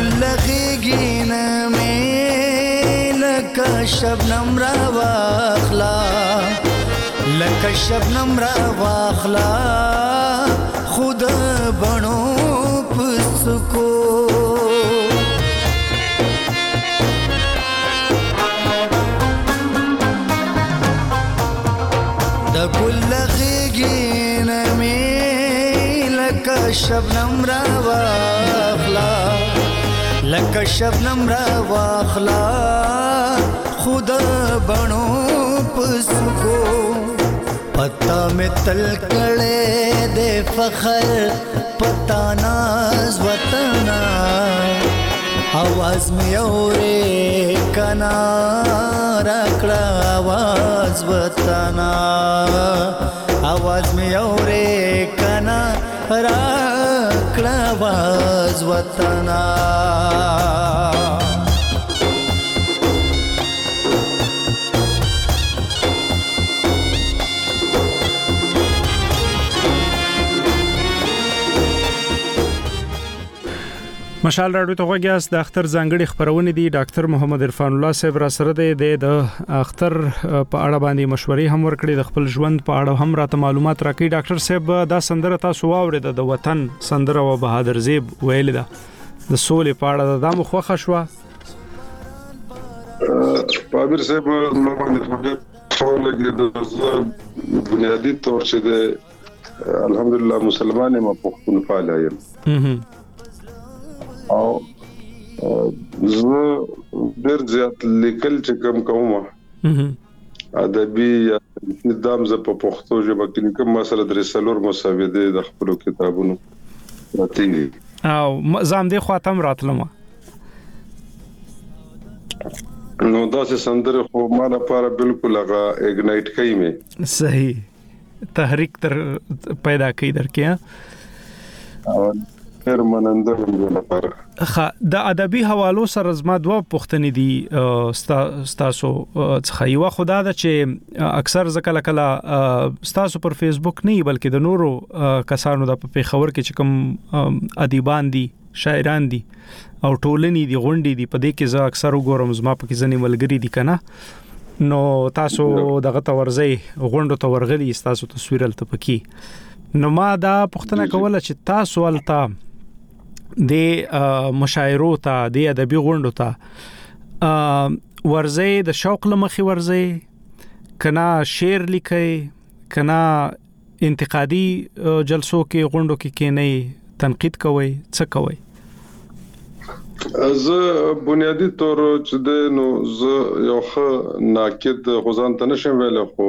[SPEAKER 9] لغیږي نه مې لکه شبنم را واخلا لکه شبنم را واخلا خود بڼو پسکو د ګل لغیږي نه مې لکه شبنم را واخلا لکه شبنم را واخلا خود بڼو پسکو پتا میں تل کڑے دے فخر پتا ناز وطنا آواز میں اورے کنا رکڑا آواز وطنا آواز میں اورے کنا رکڑا آواز وطنا
[SPEAKER 1] مشال راډیو ته وګیاس د اختر ځانګړي خبرونه دي ډاکټر محمد عرفان الله صاحب را سره دی د اختر په اړه باندې مشورې هم ورکړي د خپل ژوند په اړه هم راته معلومات راکړي ډاکټر صاحب دا سندره تاسو واورید د وطن سندره او بهادر زیب ویل ده د سولې په اړه د مخوخه شو
[SPEAKER 8] پابیر صاحب نو باندې ټول د بنیادی تور چې د الحمدلله مسلمان ما پښتونخوا لایم او زه ډېر زیات لیکل چې کوم ادبي یا نظام ز په پښتو ژبه کې کوم مسله درې سلور مساوده د خپل کتابونو راټینګي
[SPEAKER 1] او زم دې خاطم راتلم
[SPEAKER 8] نو دا څه سندره خو ما لپاره بالکل هغه اګنایټ کوي مې
[SPEAKER 1] صحیح تحریک تر پیدا کوي درکې
[SPEAKER 8] خیر منندر لپاره
[SPEAKER 1] د ادبي حوالو سره زما دوه پوښتنې دي ستاسو څخه یو خدا د چې اکثر ځکه کله ستاسو پر فیسبوک نه بلکې د نورو کسانو د په خبر کې چې کوم ادیبان دي شاعران دي او ټولنې دي غونډې دي په دې کې زه اکثر وګورم زما په کې ځنې ملګری دي کنه نو تاسو دغه تورځي غونډو ته ورغلي تاسو تصویر الته پکې نو ما دا پوښتنه کوله چې تاسو الته د مشاعرو ته د ادبي غونډو ته ورزي د شوق لمخې ورزي کنا شعر لیکي کنا انتقادي جلسو کې غونډو کې نه تنقید کوي څه کوي
[SPEAKER 8] زه بنیادی طور چې د نو زه یو ښه ناقد غوزان ته نشم ویل خو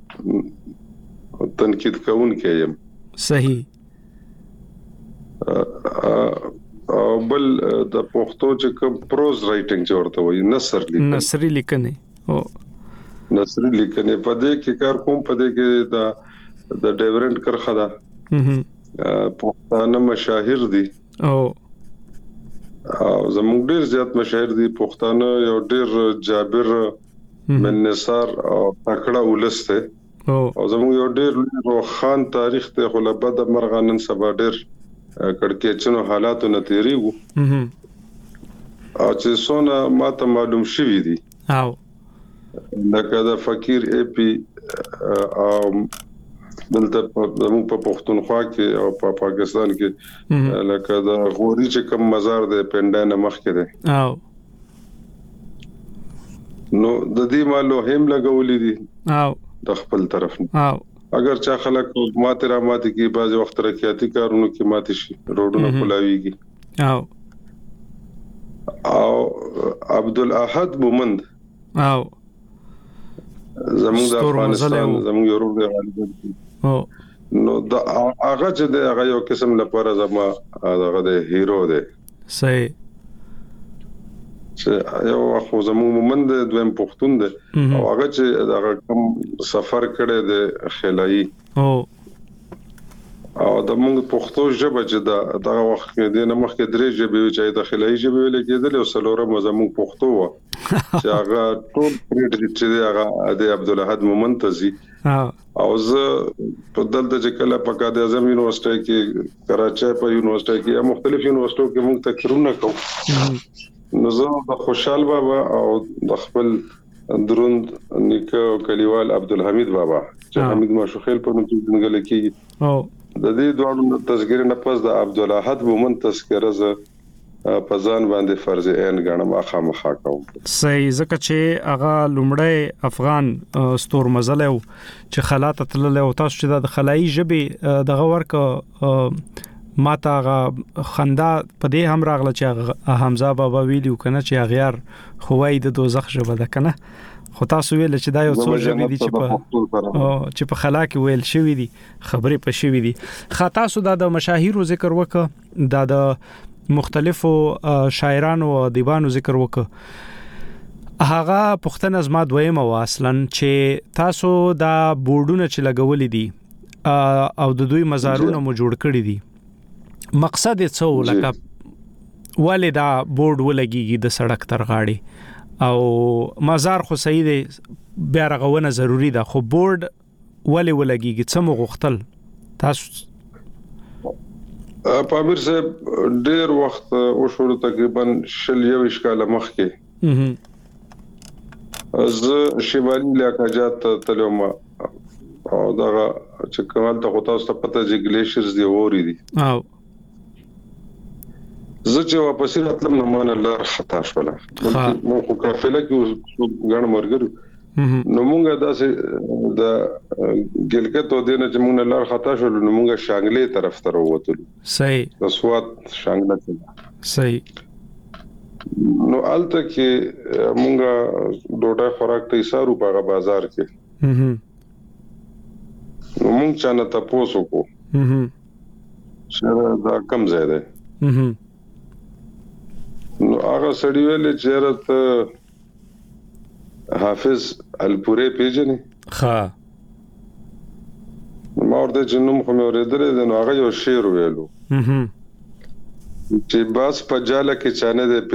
[SPEAKER 8] تنقید کوونکی یم
[SPEAKER 1] صحیح
[SPEAKER 8] او بل د پښتو چې کوم پروز رائټینګ چورته وي نثري
[SPEAKER 1] لیکنه او
[SPEAKER 8] نثري لیکنه په دې کې کار کوم په دې کې د ډیورنت کرخه ده پښتانه مشاهیر دي
[SPEAKER 1] او
[SPEAKER 8] زموږ ډیر زیات مشاهیر دي پښتانه یو ډیر جابر منصار او تکړه ولسته او زموږ یو ډیر روخان تاریخ ته خلبه د مرغانن سبا ډیر کړکېچنو حالاتو نه تیریږو او چې څونه ماته معلوم شوی دي
[SPEAKER 1] او
[SPEAKER 8] لکه د فقیر ای پی او دلته په پښتونخوا کې او په پاکستان کې لکه د غوري چې کوم مزار د پندانه مخ کې دی
[SPEAKER 1] او
[SPEAKER 8] نو د دې مالو هم لګولې دي
[SPEAKER 1] او
[SPEAKER 8] د خپل طرف
[SPEAKER 1] او
[SPEAKER 8] اگر چا خلک ماته را ماته کې بعض وخت رکیاتي کارونو کې ماته شي روډونو کولاويږي او عبد الاحد مومند
[SPEAKER 1] او
[SPEAKER 8] زموږ د افغانستان زموږ یو روډ دی
[SPEAKER 1] او
[SPEAKER 8] نو دا هغه چې د هغه یو قسم لپاره زما هغه د هیرو دی
[SPEAKER 1] صحیح
[SPEAKER 8] چې یو خو زموږ مومند دویم پښتون دی او هغه چې هغه کوم سفر کړی دی خلایي
[SPEAKER 1] او
[SPEAKER 8] د موږ پښتو ژبه چې دا وخت کې د نمخ کې درې ژبې چې د خلایي ژبې ویل کېدل او سلوره زموږ پښتو و چې هغه ټول پریډ چې هغه د عبدالاحد ممنتزي او زه په دلته چې کله په قائد اعظم یونیورسيټي کې کراچۍ په یونیورسيټي کې یا مختلف یونیورسيټو کې موږ تقریرونه کوو نو زه د خوشحال بابا او د خپل دروند نیکه کلیوال عبدالحمید بابا چې حمید ماشوخیل په نوم څنګه لیکي د دې دوه تذکرې نه پس د عبدالاحد مومن تذکره ز په ځان باندې فرض عین غنم خامخا کوم
[SPEAKER 1] صحیح ځکه چې هغه لومړی افغان ستور مزله چې خلات تلل او تاسو چې د خلایي ژبه دغه ورک ماته هغه خندا په دې هم راغله چې حمزه بابا ویلو کنه چې غیار خوای د دوزخ ژبه ده کنه خو تاسو ویل چې دا یو څو ژبې دي چې په خلا کې ویل شوی دي خبرې په شوی دي خاطا سو د مشاهیر ذکر وکړه د مختلفو شاعرانو او دیوانو ذکر وکړه هغه پښتنه زما دویمه اصلا چې تاسو دا بورډونه چې لګولې دي او د دوی مزارونه مو جوړ کړی دي مقصد یې څه لکه والدا بورډ ولګيږي د سړک تر غاړي او مزار خو صحیح دی بیا رغونه ضروری ده خو بورډ ولګيږي څه مو غوښتل تاسو
[SPEAKER 8] پامیر صاحب ډېر وخت او شروع تقریبا 21 کال مخکې از شمالي علاقات تلوم او دا چې کمال ته تاسو ته پته چې ګلیشرز دی ووري دي
[SPEAKER 1] او
[SPEAKER 8] زه چې واپس راتلم نو مان الله خطا شوله مو خو کافله کې غن مرګرو نو مونږه داسې د ګلکته دینه چې مونږ الله خطا شول نو مونږه شانګلې طرف ته وروتلو
[SPEAKER 1] صحیح
[SPEAKER 8] د سواد شانګله
[SPEAKER 1] صحیح
[SPEAKER 8] نو الته کې مونږه ډوډۍ خوراک ته ایسارو په بازار کې نو مونږ چانه تاسو کو چې دا کم زیاده نو هغه سړی ویل چې راته حافظ الپوري پیژنې
[SPEAKER 1] ها
[SPEAKER 8] ما ورته جنوم خو مې اورېدل نو هغه یو شعر ویلو چې باس پجاله کې چانه دې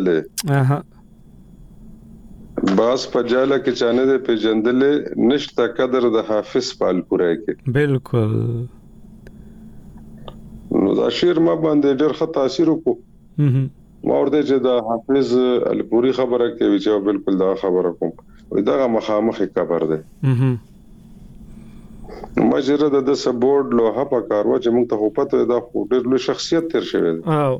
[SPEAKER 8] پیژندلې باس پجاله کې چانه دې پیژندلې نشته قدر د حافظ په الپوري کې
[SPEAKER 1] بالکل
[SPEAKER 8] نو دا شعر ما باندې ډېر ښه تاثیر وکړ ما ورته چې دا حافظ الپوري خبره کوي چې بالکل دا خبره کوم وي دا مخامخ خبر ده ما جره د سبورډ لوها په کارو چې موږ ته پته دا خو ډېر لوی شخصیت تر شوی
[SPEAKER 1] او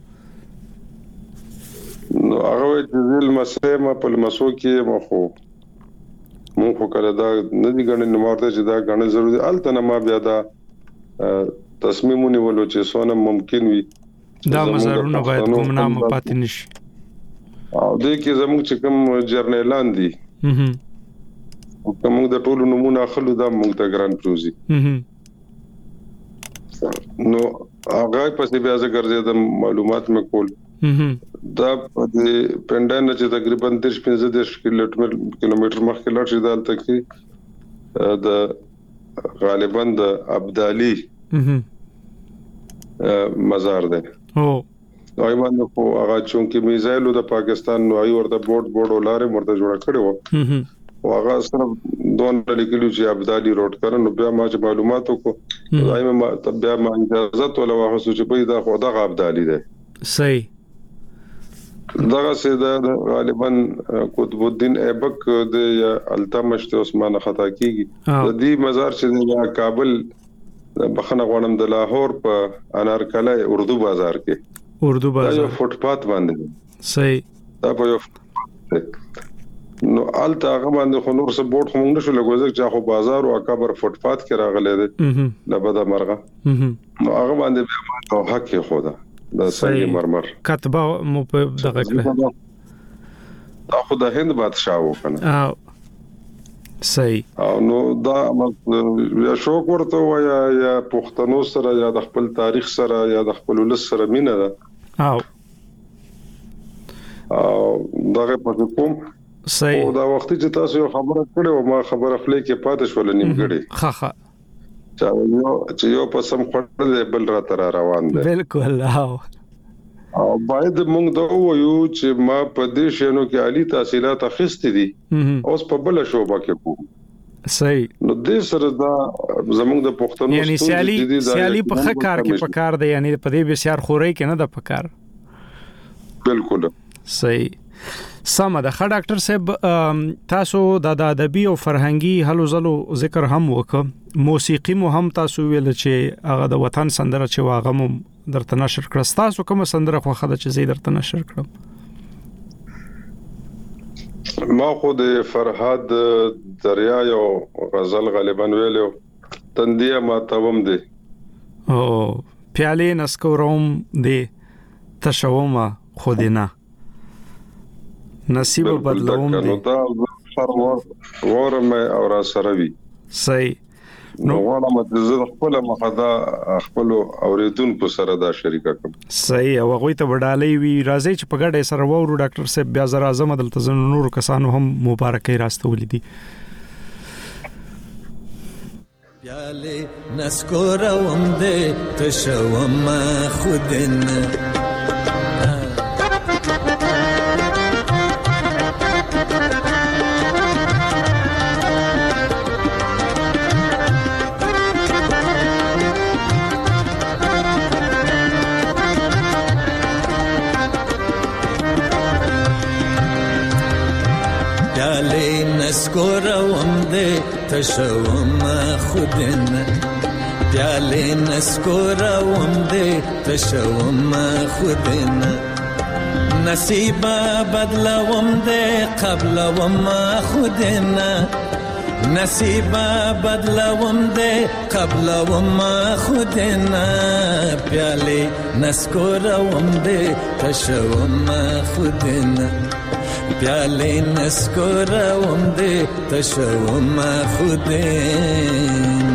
[SPEAKER 8] نو هغه چې ځل مسله په مسو کې مخو مونږ کله دا نه دي غنډه نمارته چې دا غنډه ضروري الته نه ما بیا دا تصمیمونه ولو چې سونه ممکن وي
[SPEAKER 1] دا مزارونه باید ګمنام پاتې نشي
[SPEAKER 8] او دې کې زموږ چې کوم جرنیلان دي کوم د ټولو نمونه اخلو دا موږ ته ګران پروزي نو هغه پسې بیا زه ګرځیدم معلومات مې کول دا د پندان چې تقریبا 30-35 کیلومتر مخکې لاړ شي دالته کې د غالبا د ابدالي مزار ده
[SPEAKER 1] او
[SPEAKER 8] نوای باندې خو هغه چونکی میزایلو د پاکستان نوای ورته بورډ ولاره مرته جوړ کړو او هغه سره دوه لیکلو چې ابدالي روډ کړنو بیا ما چې معلوماتو کو دایم ما بیا ما اجازه ولا واسو چې په دا خو دا ابدالي ده
[SPEAKER 1] صحیح
[SPEAKER 8] دغه سیده غالبا قطب الدین ایبک د التمش ته عثمان خطا کیږي د دې مزار چې د کابل بخنه غوانم د لاهور په انارکله اردو بازار کې
[SPEAKER 1] اردو بازار
[SPEAKER 8] یو فوټپات باندې
[SPEAKER 1] صحیح
[SPEAKER 8] دا په یو نو الته هغه باندې خو نور څه بورډ هم نشو لګوځي چې خو بازار او اکبر فوټپات کې راغلي دي لبدا مرغه نو هغه باندې به حق کې خوده دا صحیح مرمر
[SPEAKER 1] کتبه مو په دغه کړه
[SPEAKER 8] دا خو د هند بادشاہ وکنه
[SPEAKER 1] صحیح
[SPEAKER 8] او نو دا یا شوق ورته ویا یا پښتنو سره یا د خپل تاریخ سره یا د خپل ولس سره مینه ده او دغه په کوم
[SPEAKER 1] صحیح
[SPEAKER 8] او دا وخت چې تاسو خبره کړو ما خبره خپل کې پاتې شول نیمګړی
[SPEAKER 1] خخه
[SPEAKER 8] چې یو په سم خړل بل را تر روان دي
[SPEAKER 1] بالکل او
[SPEAKER 8] او باید موږ دا وایو چې ما په دې شنو کې عالی تحصیلات اخیستې دي اوس په بل شوبه کې کوم
[SPEAKER 1] صحیح
[SPEAKER 8] نو دې سره دا زموږ د پښتنو
[SPEAKER 1] یعنی سیالي په خکار کې پکار دی یعنی په دې بسیار خوري کې نه د پکار
[SPEAKER 8] بالکل
[SPEAKER 1] صحیح سم ده. ښه ډاکټر صاحب تاسو د ادبي او فرهنګي هلو زلو ذکر هم وکړ، موسیقي مو هم تاسو ویل چې هغه د وطن سندره چې واغه مو درته نشر کړه، تاسو کوم سندره خوښه ده چې زه درته نشر کړم؟
[SPEAKER 8] ما خو د فرهاد دریا یو غزل غالبا ویلو تندیا ما توم دي
[SPEAKER 1] او پیالې نسکوروم دي تشوما خودینا نصیب بدلوم دي
[SPEAKER 8] نو دا ورم او را سروي
[SPEAKER 1] صحیح
[SPEAKER 8] نو غواړم چې زه خپل مخدا خپل اوریدونکو سره دا شریکه کوم.
[SPEAKER 1] صحیح او غوي ته وډالې وی راځي چې په ګډه سره وورو ډاکټر صاحب بیا زرا اعظم دلته نور کسانو هم مبارکي راستولې دي.
[SPEAKER 9] پیاله نسکوروم دې تشوم خودن نسکوروم دې تشوم خودن پیاله نسکوروم دې تشوم خودن نصیب بدلوم دې قبلوم خودن نصیب بدلوم دې قبلوم خودن پیاله نسکوروم دې تشوم خودن پیاله نسکوروم دې تشوم خودن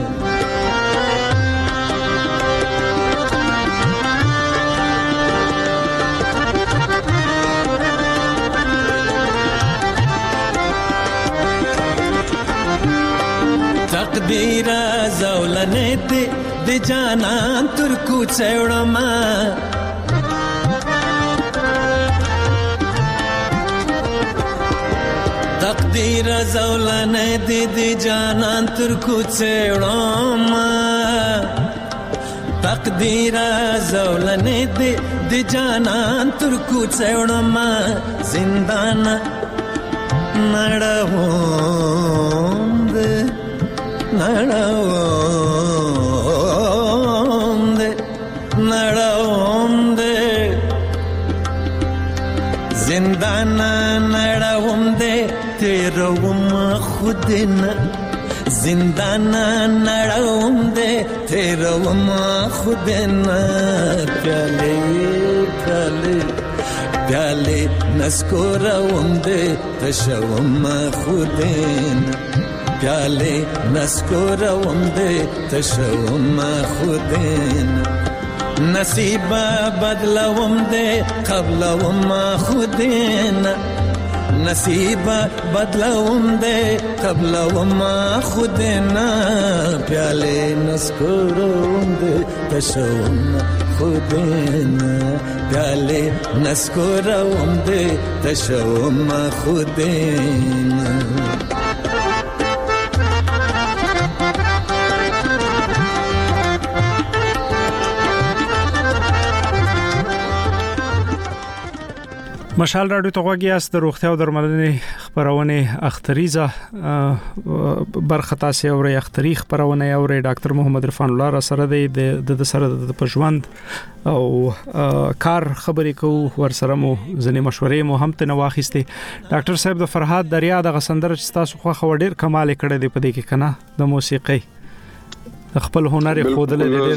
[SPEAKER 9] تقدیر زولنه دې د جانان تر کوڅوړم تقدیر زولنه دې د جانان تر کوڅوړم تقدیر زولنه دې د جانان تر کوڅوړم زندان نړوم نړوم دې زندان نړوم دې تیروم خودنا زندان نړوم دې تیروم خودنا پیاله پیاله پیاله نسکوروم دې تشوم خودنا پیاله نسکوروم دې تشوم خودنا نصیب بدلوم دې قبلوم خودنا نصیب بدلوم دې قبلوم خودنا پیاله نسکوروم دې تشوم خودنا پیاله نسکوروم دې تشوم خودنا
[SPEAKER 1] مشال رادیو ته غوږی د روغتیا او درملنې خبرونه اختریزه برخه تاسو اوري اختری خبرونه اوري ډاکټر محمد عرفان الله را سره د سره د پښوند او کار خبرې کو ور سره مو ځنې مشورې مو هم ته نواخسته. ډاکټر صاحب د فرهاد دریا د غسندر چې تاسو خو ډیر کمال کړی دی په دې کې کنه د موسیقي خپل هنر خودل لري.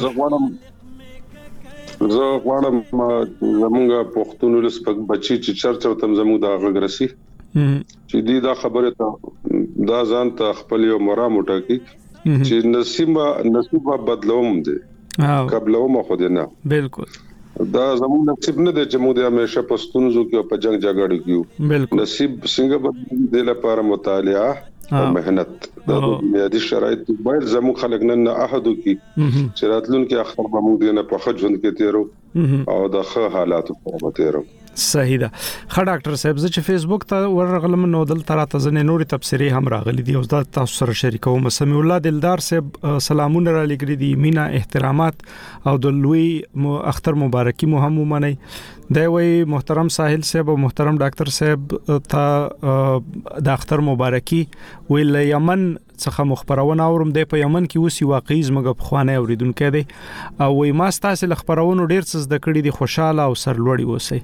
[SPEAKER 8] زه غواړم زمونږ پښتون لسپک بچي چې چرچر تم زموږ د غږرسي چې دې دا خبره ته دا ځان ته خپل یو مراموټه کی چې نصیب بدلوم دې قبلوم خودنه
[SPEAKER 1] بالکل
[SPEAKER 8] دا زموږ نصیب نه دی چې موږ د همیشه پښتونزو کې په جنگ جګړه کیو نصیب څنګه بدل لپاره مطالعه او مهنت د بنیادی شرایط باید زموږ خلک نن عهدو کې چې راتلون کې اخر به موږ نه په خجوند کې تیرو او د ښه حالاتو په متیرم.
[SPEAKER 1] صحیح ده. ښه ډاکټر صاحب زه چې فیسبوک ته ورغلم نو دلته راته ځنې نورې تبصرې هم راغلي دي او دا تاسو سره شریکوم. سمیع الله دلدار صاحب سلامونه را لګري دي، مینا احترامات او د لوی اختر مبارکي مو هم ومنئ. دا وی محترم ساحل صاحب او محترم ډاکټر صاحب ته د اختر مبارکي ویل. یمن څخه مخبرونه اورم د په یمن کې وسی واقعي زمګه خوانه اوریدونکو دی او وی ما ستاسو خبرونو ډیر څه د کړي دي، خوشاله او سرلوړي اوسئ.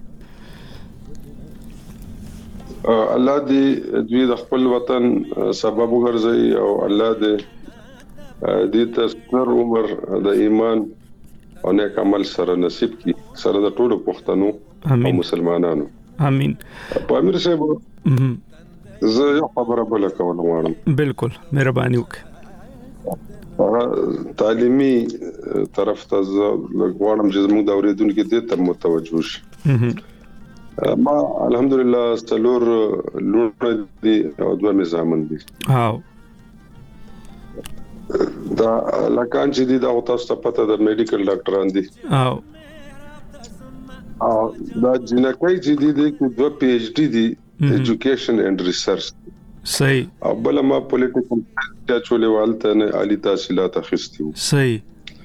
[SPEAKER 8] الله دې دوی د خپل وطن سبب وګرځي او الله دې تاسو عمر د ایمان او نیک عمل سره نصیب کړي سره د ټولو پښتنو او مسلمانانو. امين. په امیر صاحب زه یو خبره بل کوم غواړم.
[SPEAKER 1] بالکل مهرباني وکړئ.
[SPEAKER 8] تعلیمي طرف ته غواړم چې زموږ د اوریدونکو دې ته متوجه شي. ما الحمدلله څلور لوڼه دي او دوه مزامن دي. دا لکان چې دي دا تاسو ته پته د میډیکل ډاکټران دي. دا جنکای چې دي د دوه پی ایچ ډي دي ایجوکیشن اینڈ ریسرچ.
[SPEAKER 1] صحیح.
[SPEAKER 8] او بل ما پولیټیکل چولې والته نه عالی تحصیلات اخیستي.
[SPEAKER 1] صحیح.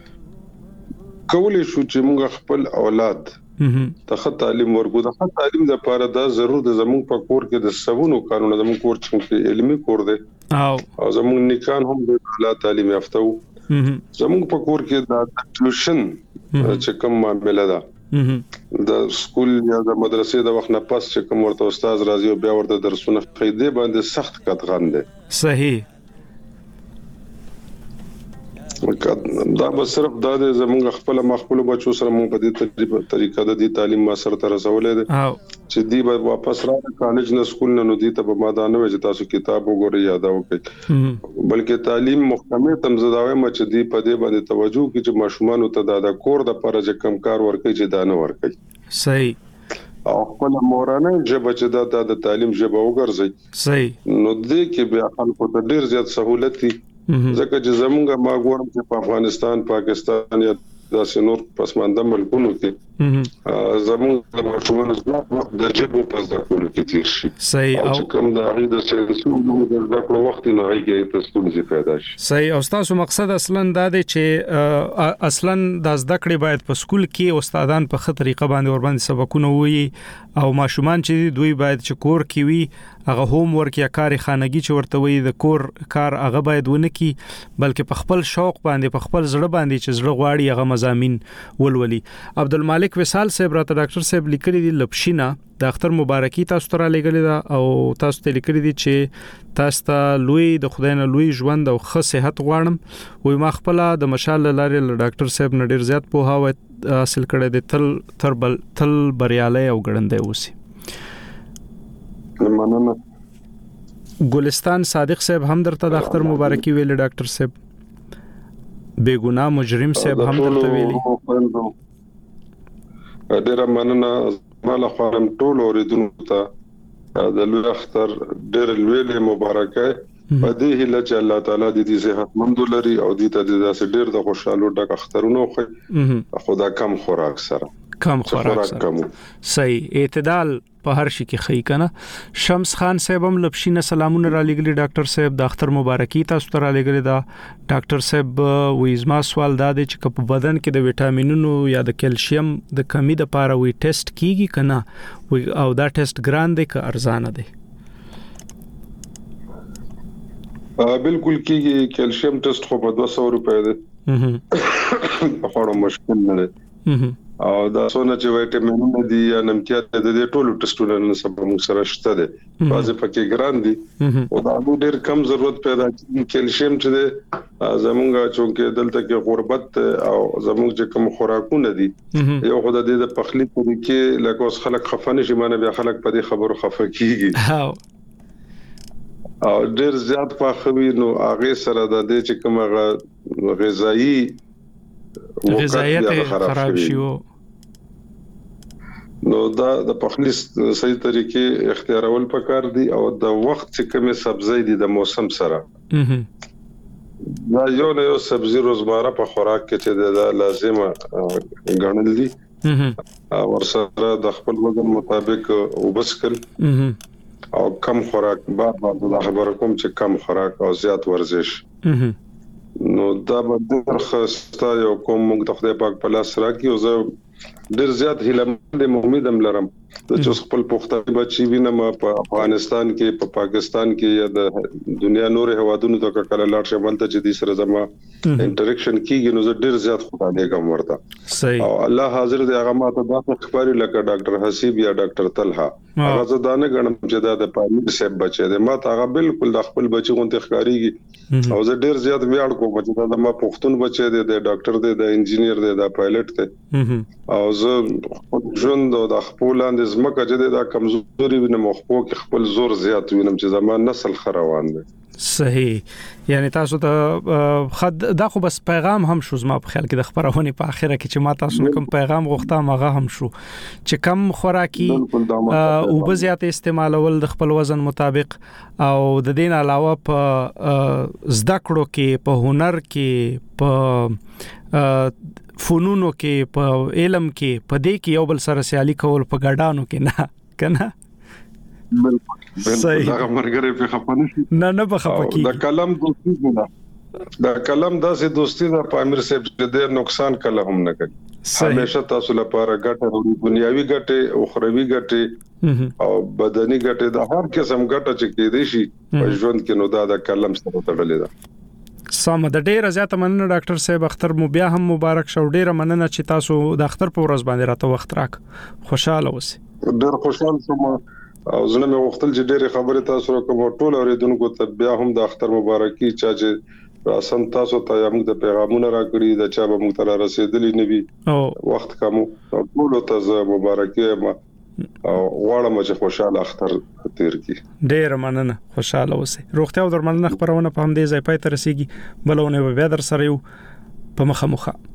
[SPEAKER 8] کولې شو چې موږ خپل اولاد ته تعلیم ورکو. د تعلیم لپاره دا ضرور د زموږ په کور کې د سبونو قانون زموږ کور چې علمي کور دی او زموږ نکان هم د اعلی تعلیم یافته وو. زموږ په کور کې د ټیوشن چې کوم معاملې ده د سکول یا د مدرسې د وخت نه پس چې کوم ورته استاد راځي او بیا ورته درسونه خېده باندې سخت قطغان دي.
[SPEAKER 1] صحیح.
[SPEAKER 8] دا به صرف دا د زمونږ خپل مخبل بچو سره مونږ په دې طریقه د دې تعلیم ما سره تر رسولې ده چې دی به واپس راځي کالج نه سکول نه نو دي ته به مادانه وي چې تاسو کتاب وګورئ یاد وکړئ. بلکې تعلیم محکمه تمزداوي مچ دی په دې باندې توجه کوي چې ماشومان ته د کور د پر چې کم کار ورکړي چې دا نه ورکړي.
[SPEAKER 1] صحیح.
[SPEAKER 8] او خپل مورانه جبه چې د تعلیم جبه وګرځي.
[SPEAKER 1] صحیح.
[SPEAKER 8] نو دې کې بیا خلکو ته ډیر زیات سہولت دي. ځکه چې زمونږه ما ګورم چې په افغانستان پاکستان یا د نور پسمانده ملکونو کې زمونږ د ماشومانو زړه د جبو په ځکه کې تیر شي.
[SPEAKER 1] صحیح.
[SPEAKER 8] او کوم د هغه د سنسورو د ځکه وخت نه هیږي تاسو څه پیدا شي.
[SPEAKER 1] صحیح. او تاسو مقصد اصلا دا دی چې اصلا د زده کړې باید په سکول کې استادان په خطر طریقه باندې ور باندې سبقونه وایي او ماشومان چې دوی باید چې کور کې وي هغه هوم ورک یا کار خانګي چې ورته وي د کور کار هغه باید ونه کی بلکې په خپل شوق باندې په خپل زړه باندې چې زړه غواړي هغه مضامین ولولي. عبدالمالک وصال صاحب راته ډاکټر صاحب لیکلي دي لپشینا د اختر مبارکي تاسو ته لګلې ده او تاسو ته لیکلي دي چې تاسو ته لوی د خدای نه لوی ژوند او ښه صحت غواړم. وای ما خپل د مشال لارې له ډاکټر صاحب نه ډیر زیات پوهاوی حاصل کړی دی. تل بریالي او ګړندې اوسي.
[SPEAKER 8] مننه.
[SPEAKER 1] ګلستان صادق صاحب هم درته د اختر مبارکي ویل ډاکټر صاحب. بیګنا مجرم صاحب هم درته ویلي.
[SPEAKER 8] ډیر مننه. مال خورم ټول اوریدونکو ته د لوی اختر ډیر لوی مبارکه. په دې هیله چې الله تعالی دې صحت مند لري او دې ته داسې ډیر د خوشاله ډک اخترونو خو خدا کم خوراک سره
[SPEAKER 1] صحیح اعتدال په هر شي کې خې کنه. شمس خان صاحب هم لپشینه سلامونه را لګلی ډاکټر صاحب د اختر مبارکي تاسو ته را لګلی دا ډاکټر صاحب. وېزما سوال دا دی چې په بدن کې د وټامینونو یا د کیلشیم د کمی د لپاره وی ټیسټ کیږي کنه او دا ټیسټ ګران دی که ارزانه دی؟
[SPEAKER 8] بالکل کیږي. کیلشیم ټیسټ خو په 200 روپے دی. په خورو مشکل نه دی او دا څونه چې وټامینونه دي یا نمکيات د دې ټولو ټیسټونو نه سبب موږ سره شته دي. بعضې پکې ګران دي او دا ډېر کم ضرورت پیدا کوي. کیلشیم چې زمونږه چونکې دلته کې غربت او زمونږ چې کوم خوراکونه دي یو خدای دې د پخلی طریقې لکه اوس خلک خفانه شي مانه بیا خلک په دې خبرو خفه کیږي او ډېر زیات پخوي نو هغه سره د دې چې کوم
[SPEAKER 1] غذایت خراب شي
[SPEAKER 8] نو دا د پخلی صحیح طریقې اختیارول پکار دي او د وخت چې کومه سبزی دي د موسم سره دا یو سبزی روزمره په خوراک کې چې دا لازمه غنل دي ورسره د خپل وزن مطابق وبسکل او کم خوراک بعد د خبره کوم چې کم خوراک او زیات ورزش نو دا به ډېر خسته یو کوم موږ د خدای پاک په لاس راکې او زه ډېر زیات هیله امیدم لرم چې خپل پختې بچي وینم په افغانستان کې په پاکستان کې یا د دنیا نور هوادونو ته کله لاړ شم ته چې د سره زما انټریکشن کیږي نو زه ډېر زیات خدای کوم ورته
[SPEAKER 1] صحیح
[SPEAKER 8] او الله حاضر دی هغه ماته دا خبري لکه ډاکټر حسیب یا ډاکټر طلحه هغه زه دا نه غنم چې دا د پامیر صاحب بچي دی ماته هغه بالکل د خپل بچي غونډه ښکاریږي او زه ډېر زیات ویاړ کوم چې دا ما پښتون بچي دی د ډاکټر دی د انجینیر دی د پایلټ دی او زه ژوند د خپل انداز مکه چې دا کمزوري وینم خو خپل زور زیات وینم چې زمون نسل خروان دی
[SPEAKER 1] صحیح یعنی تاسو ته خد دا خو بس پیغام هم شو زما په خیال کې د خبرونه په اخره کې چې ما تاسو کوم پیغام غوښته ماغه هم شو چې کم خوراکي او به زیات استعمالول د خپل وزن مطابق او د دین علاوه په زده کړو کې په هنر کې په فنونو کې په علم کې په دې کې یو بل سره سیالي کول په ګډانو کې نه کنه
[SPEAKER 8] بالکل دا مرګره په خپل
[SPEAKER 1] نه په خپکی
[SPEAKER 8] دا کلم دوستي نه دا کلم داسې دوستي دا پامیر صاحب دې نقصان کله هم نه کوي همیشه تاسو لپاره ګټه دنیاوي ګټه او اخروی ګټه او بدني ګټه دا هر قسم ګټه چې کېدې شي په ژوند کې نو دا کلم سره تړلې ده
[SPEAKER 1] سم د ډیره زیاته مننه ډاکټر صاحب اختر مو بیا هم مبارک شو ډیره مننه چې تاسو د اختر په ورځ باندې راته وخت راک خوشاله اوسئ
[SPEAKER 8] ډیر خوشاله شوم او زه مې وختل چې ډېر خبره تاسو کوم ټول اوریدونکو ته بیا هم د اختر مبارکي چې راسن تاسو ته موږ د پیغامونه راکړي د چا به موږ ته رسیدلی نه وي وخت کوم ټول ته زه مبارکي ما او غواړم چې خوشاله اختر تیر کی
[SPEAKER 1] ډېر مننه خوشاله اوسئ روغتیا او درملنه خبرونه په همدې ځای پای ته رسیږي بلونه به در سره یو په مخه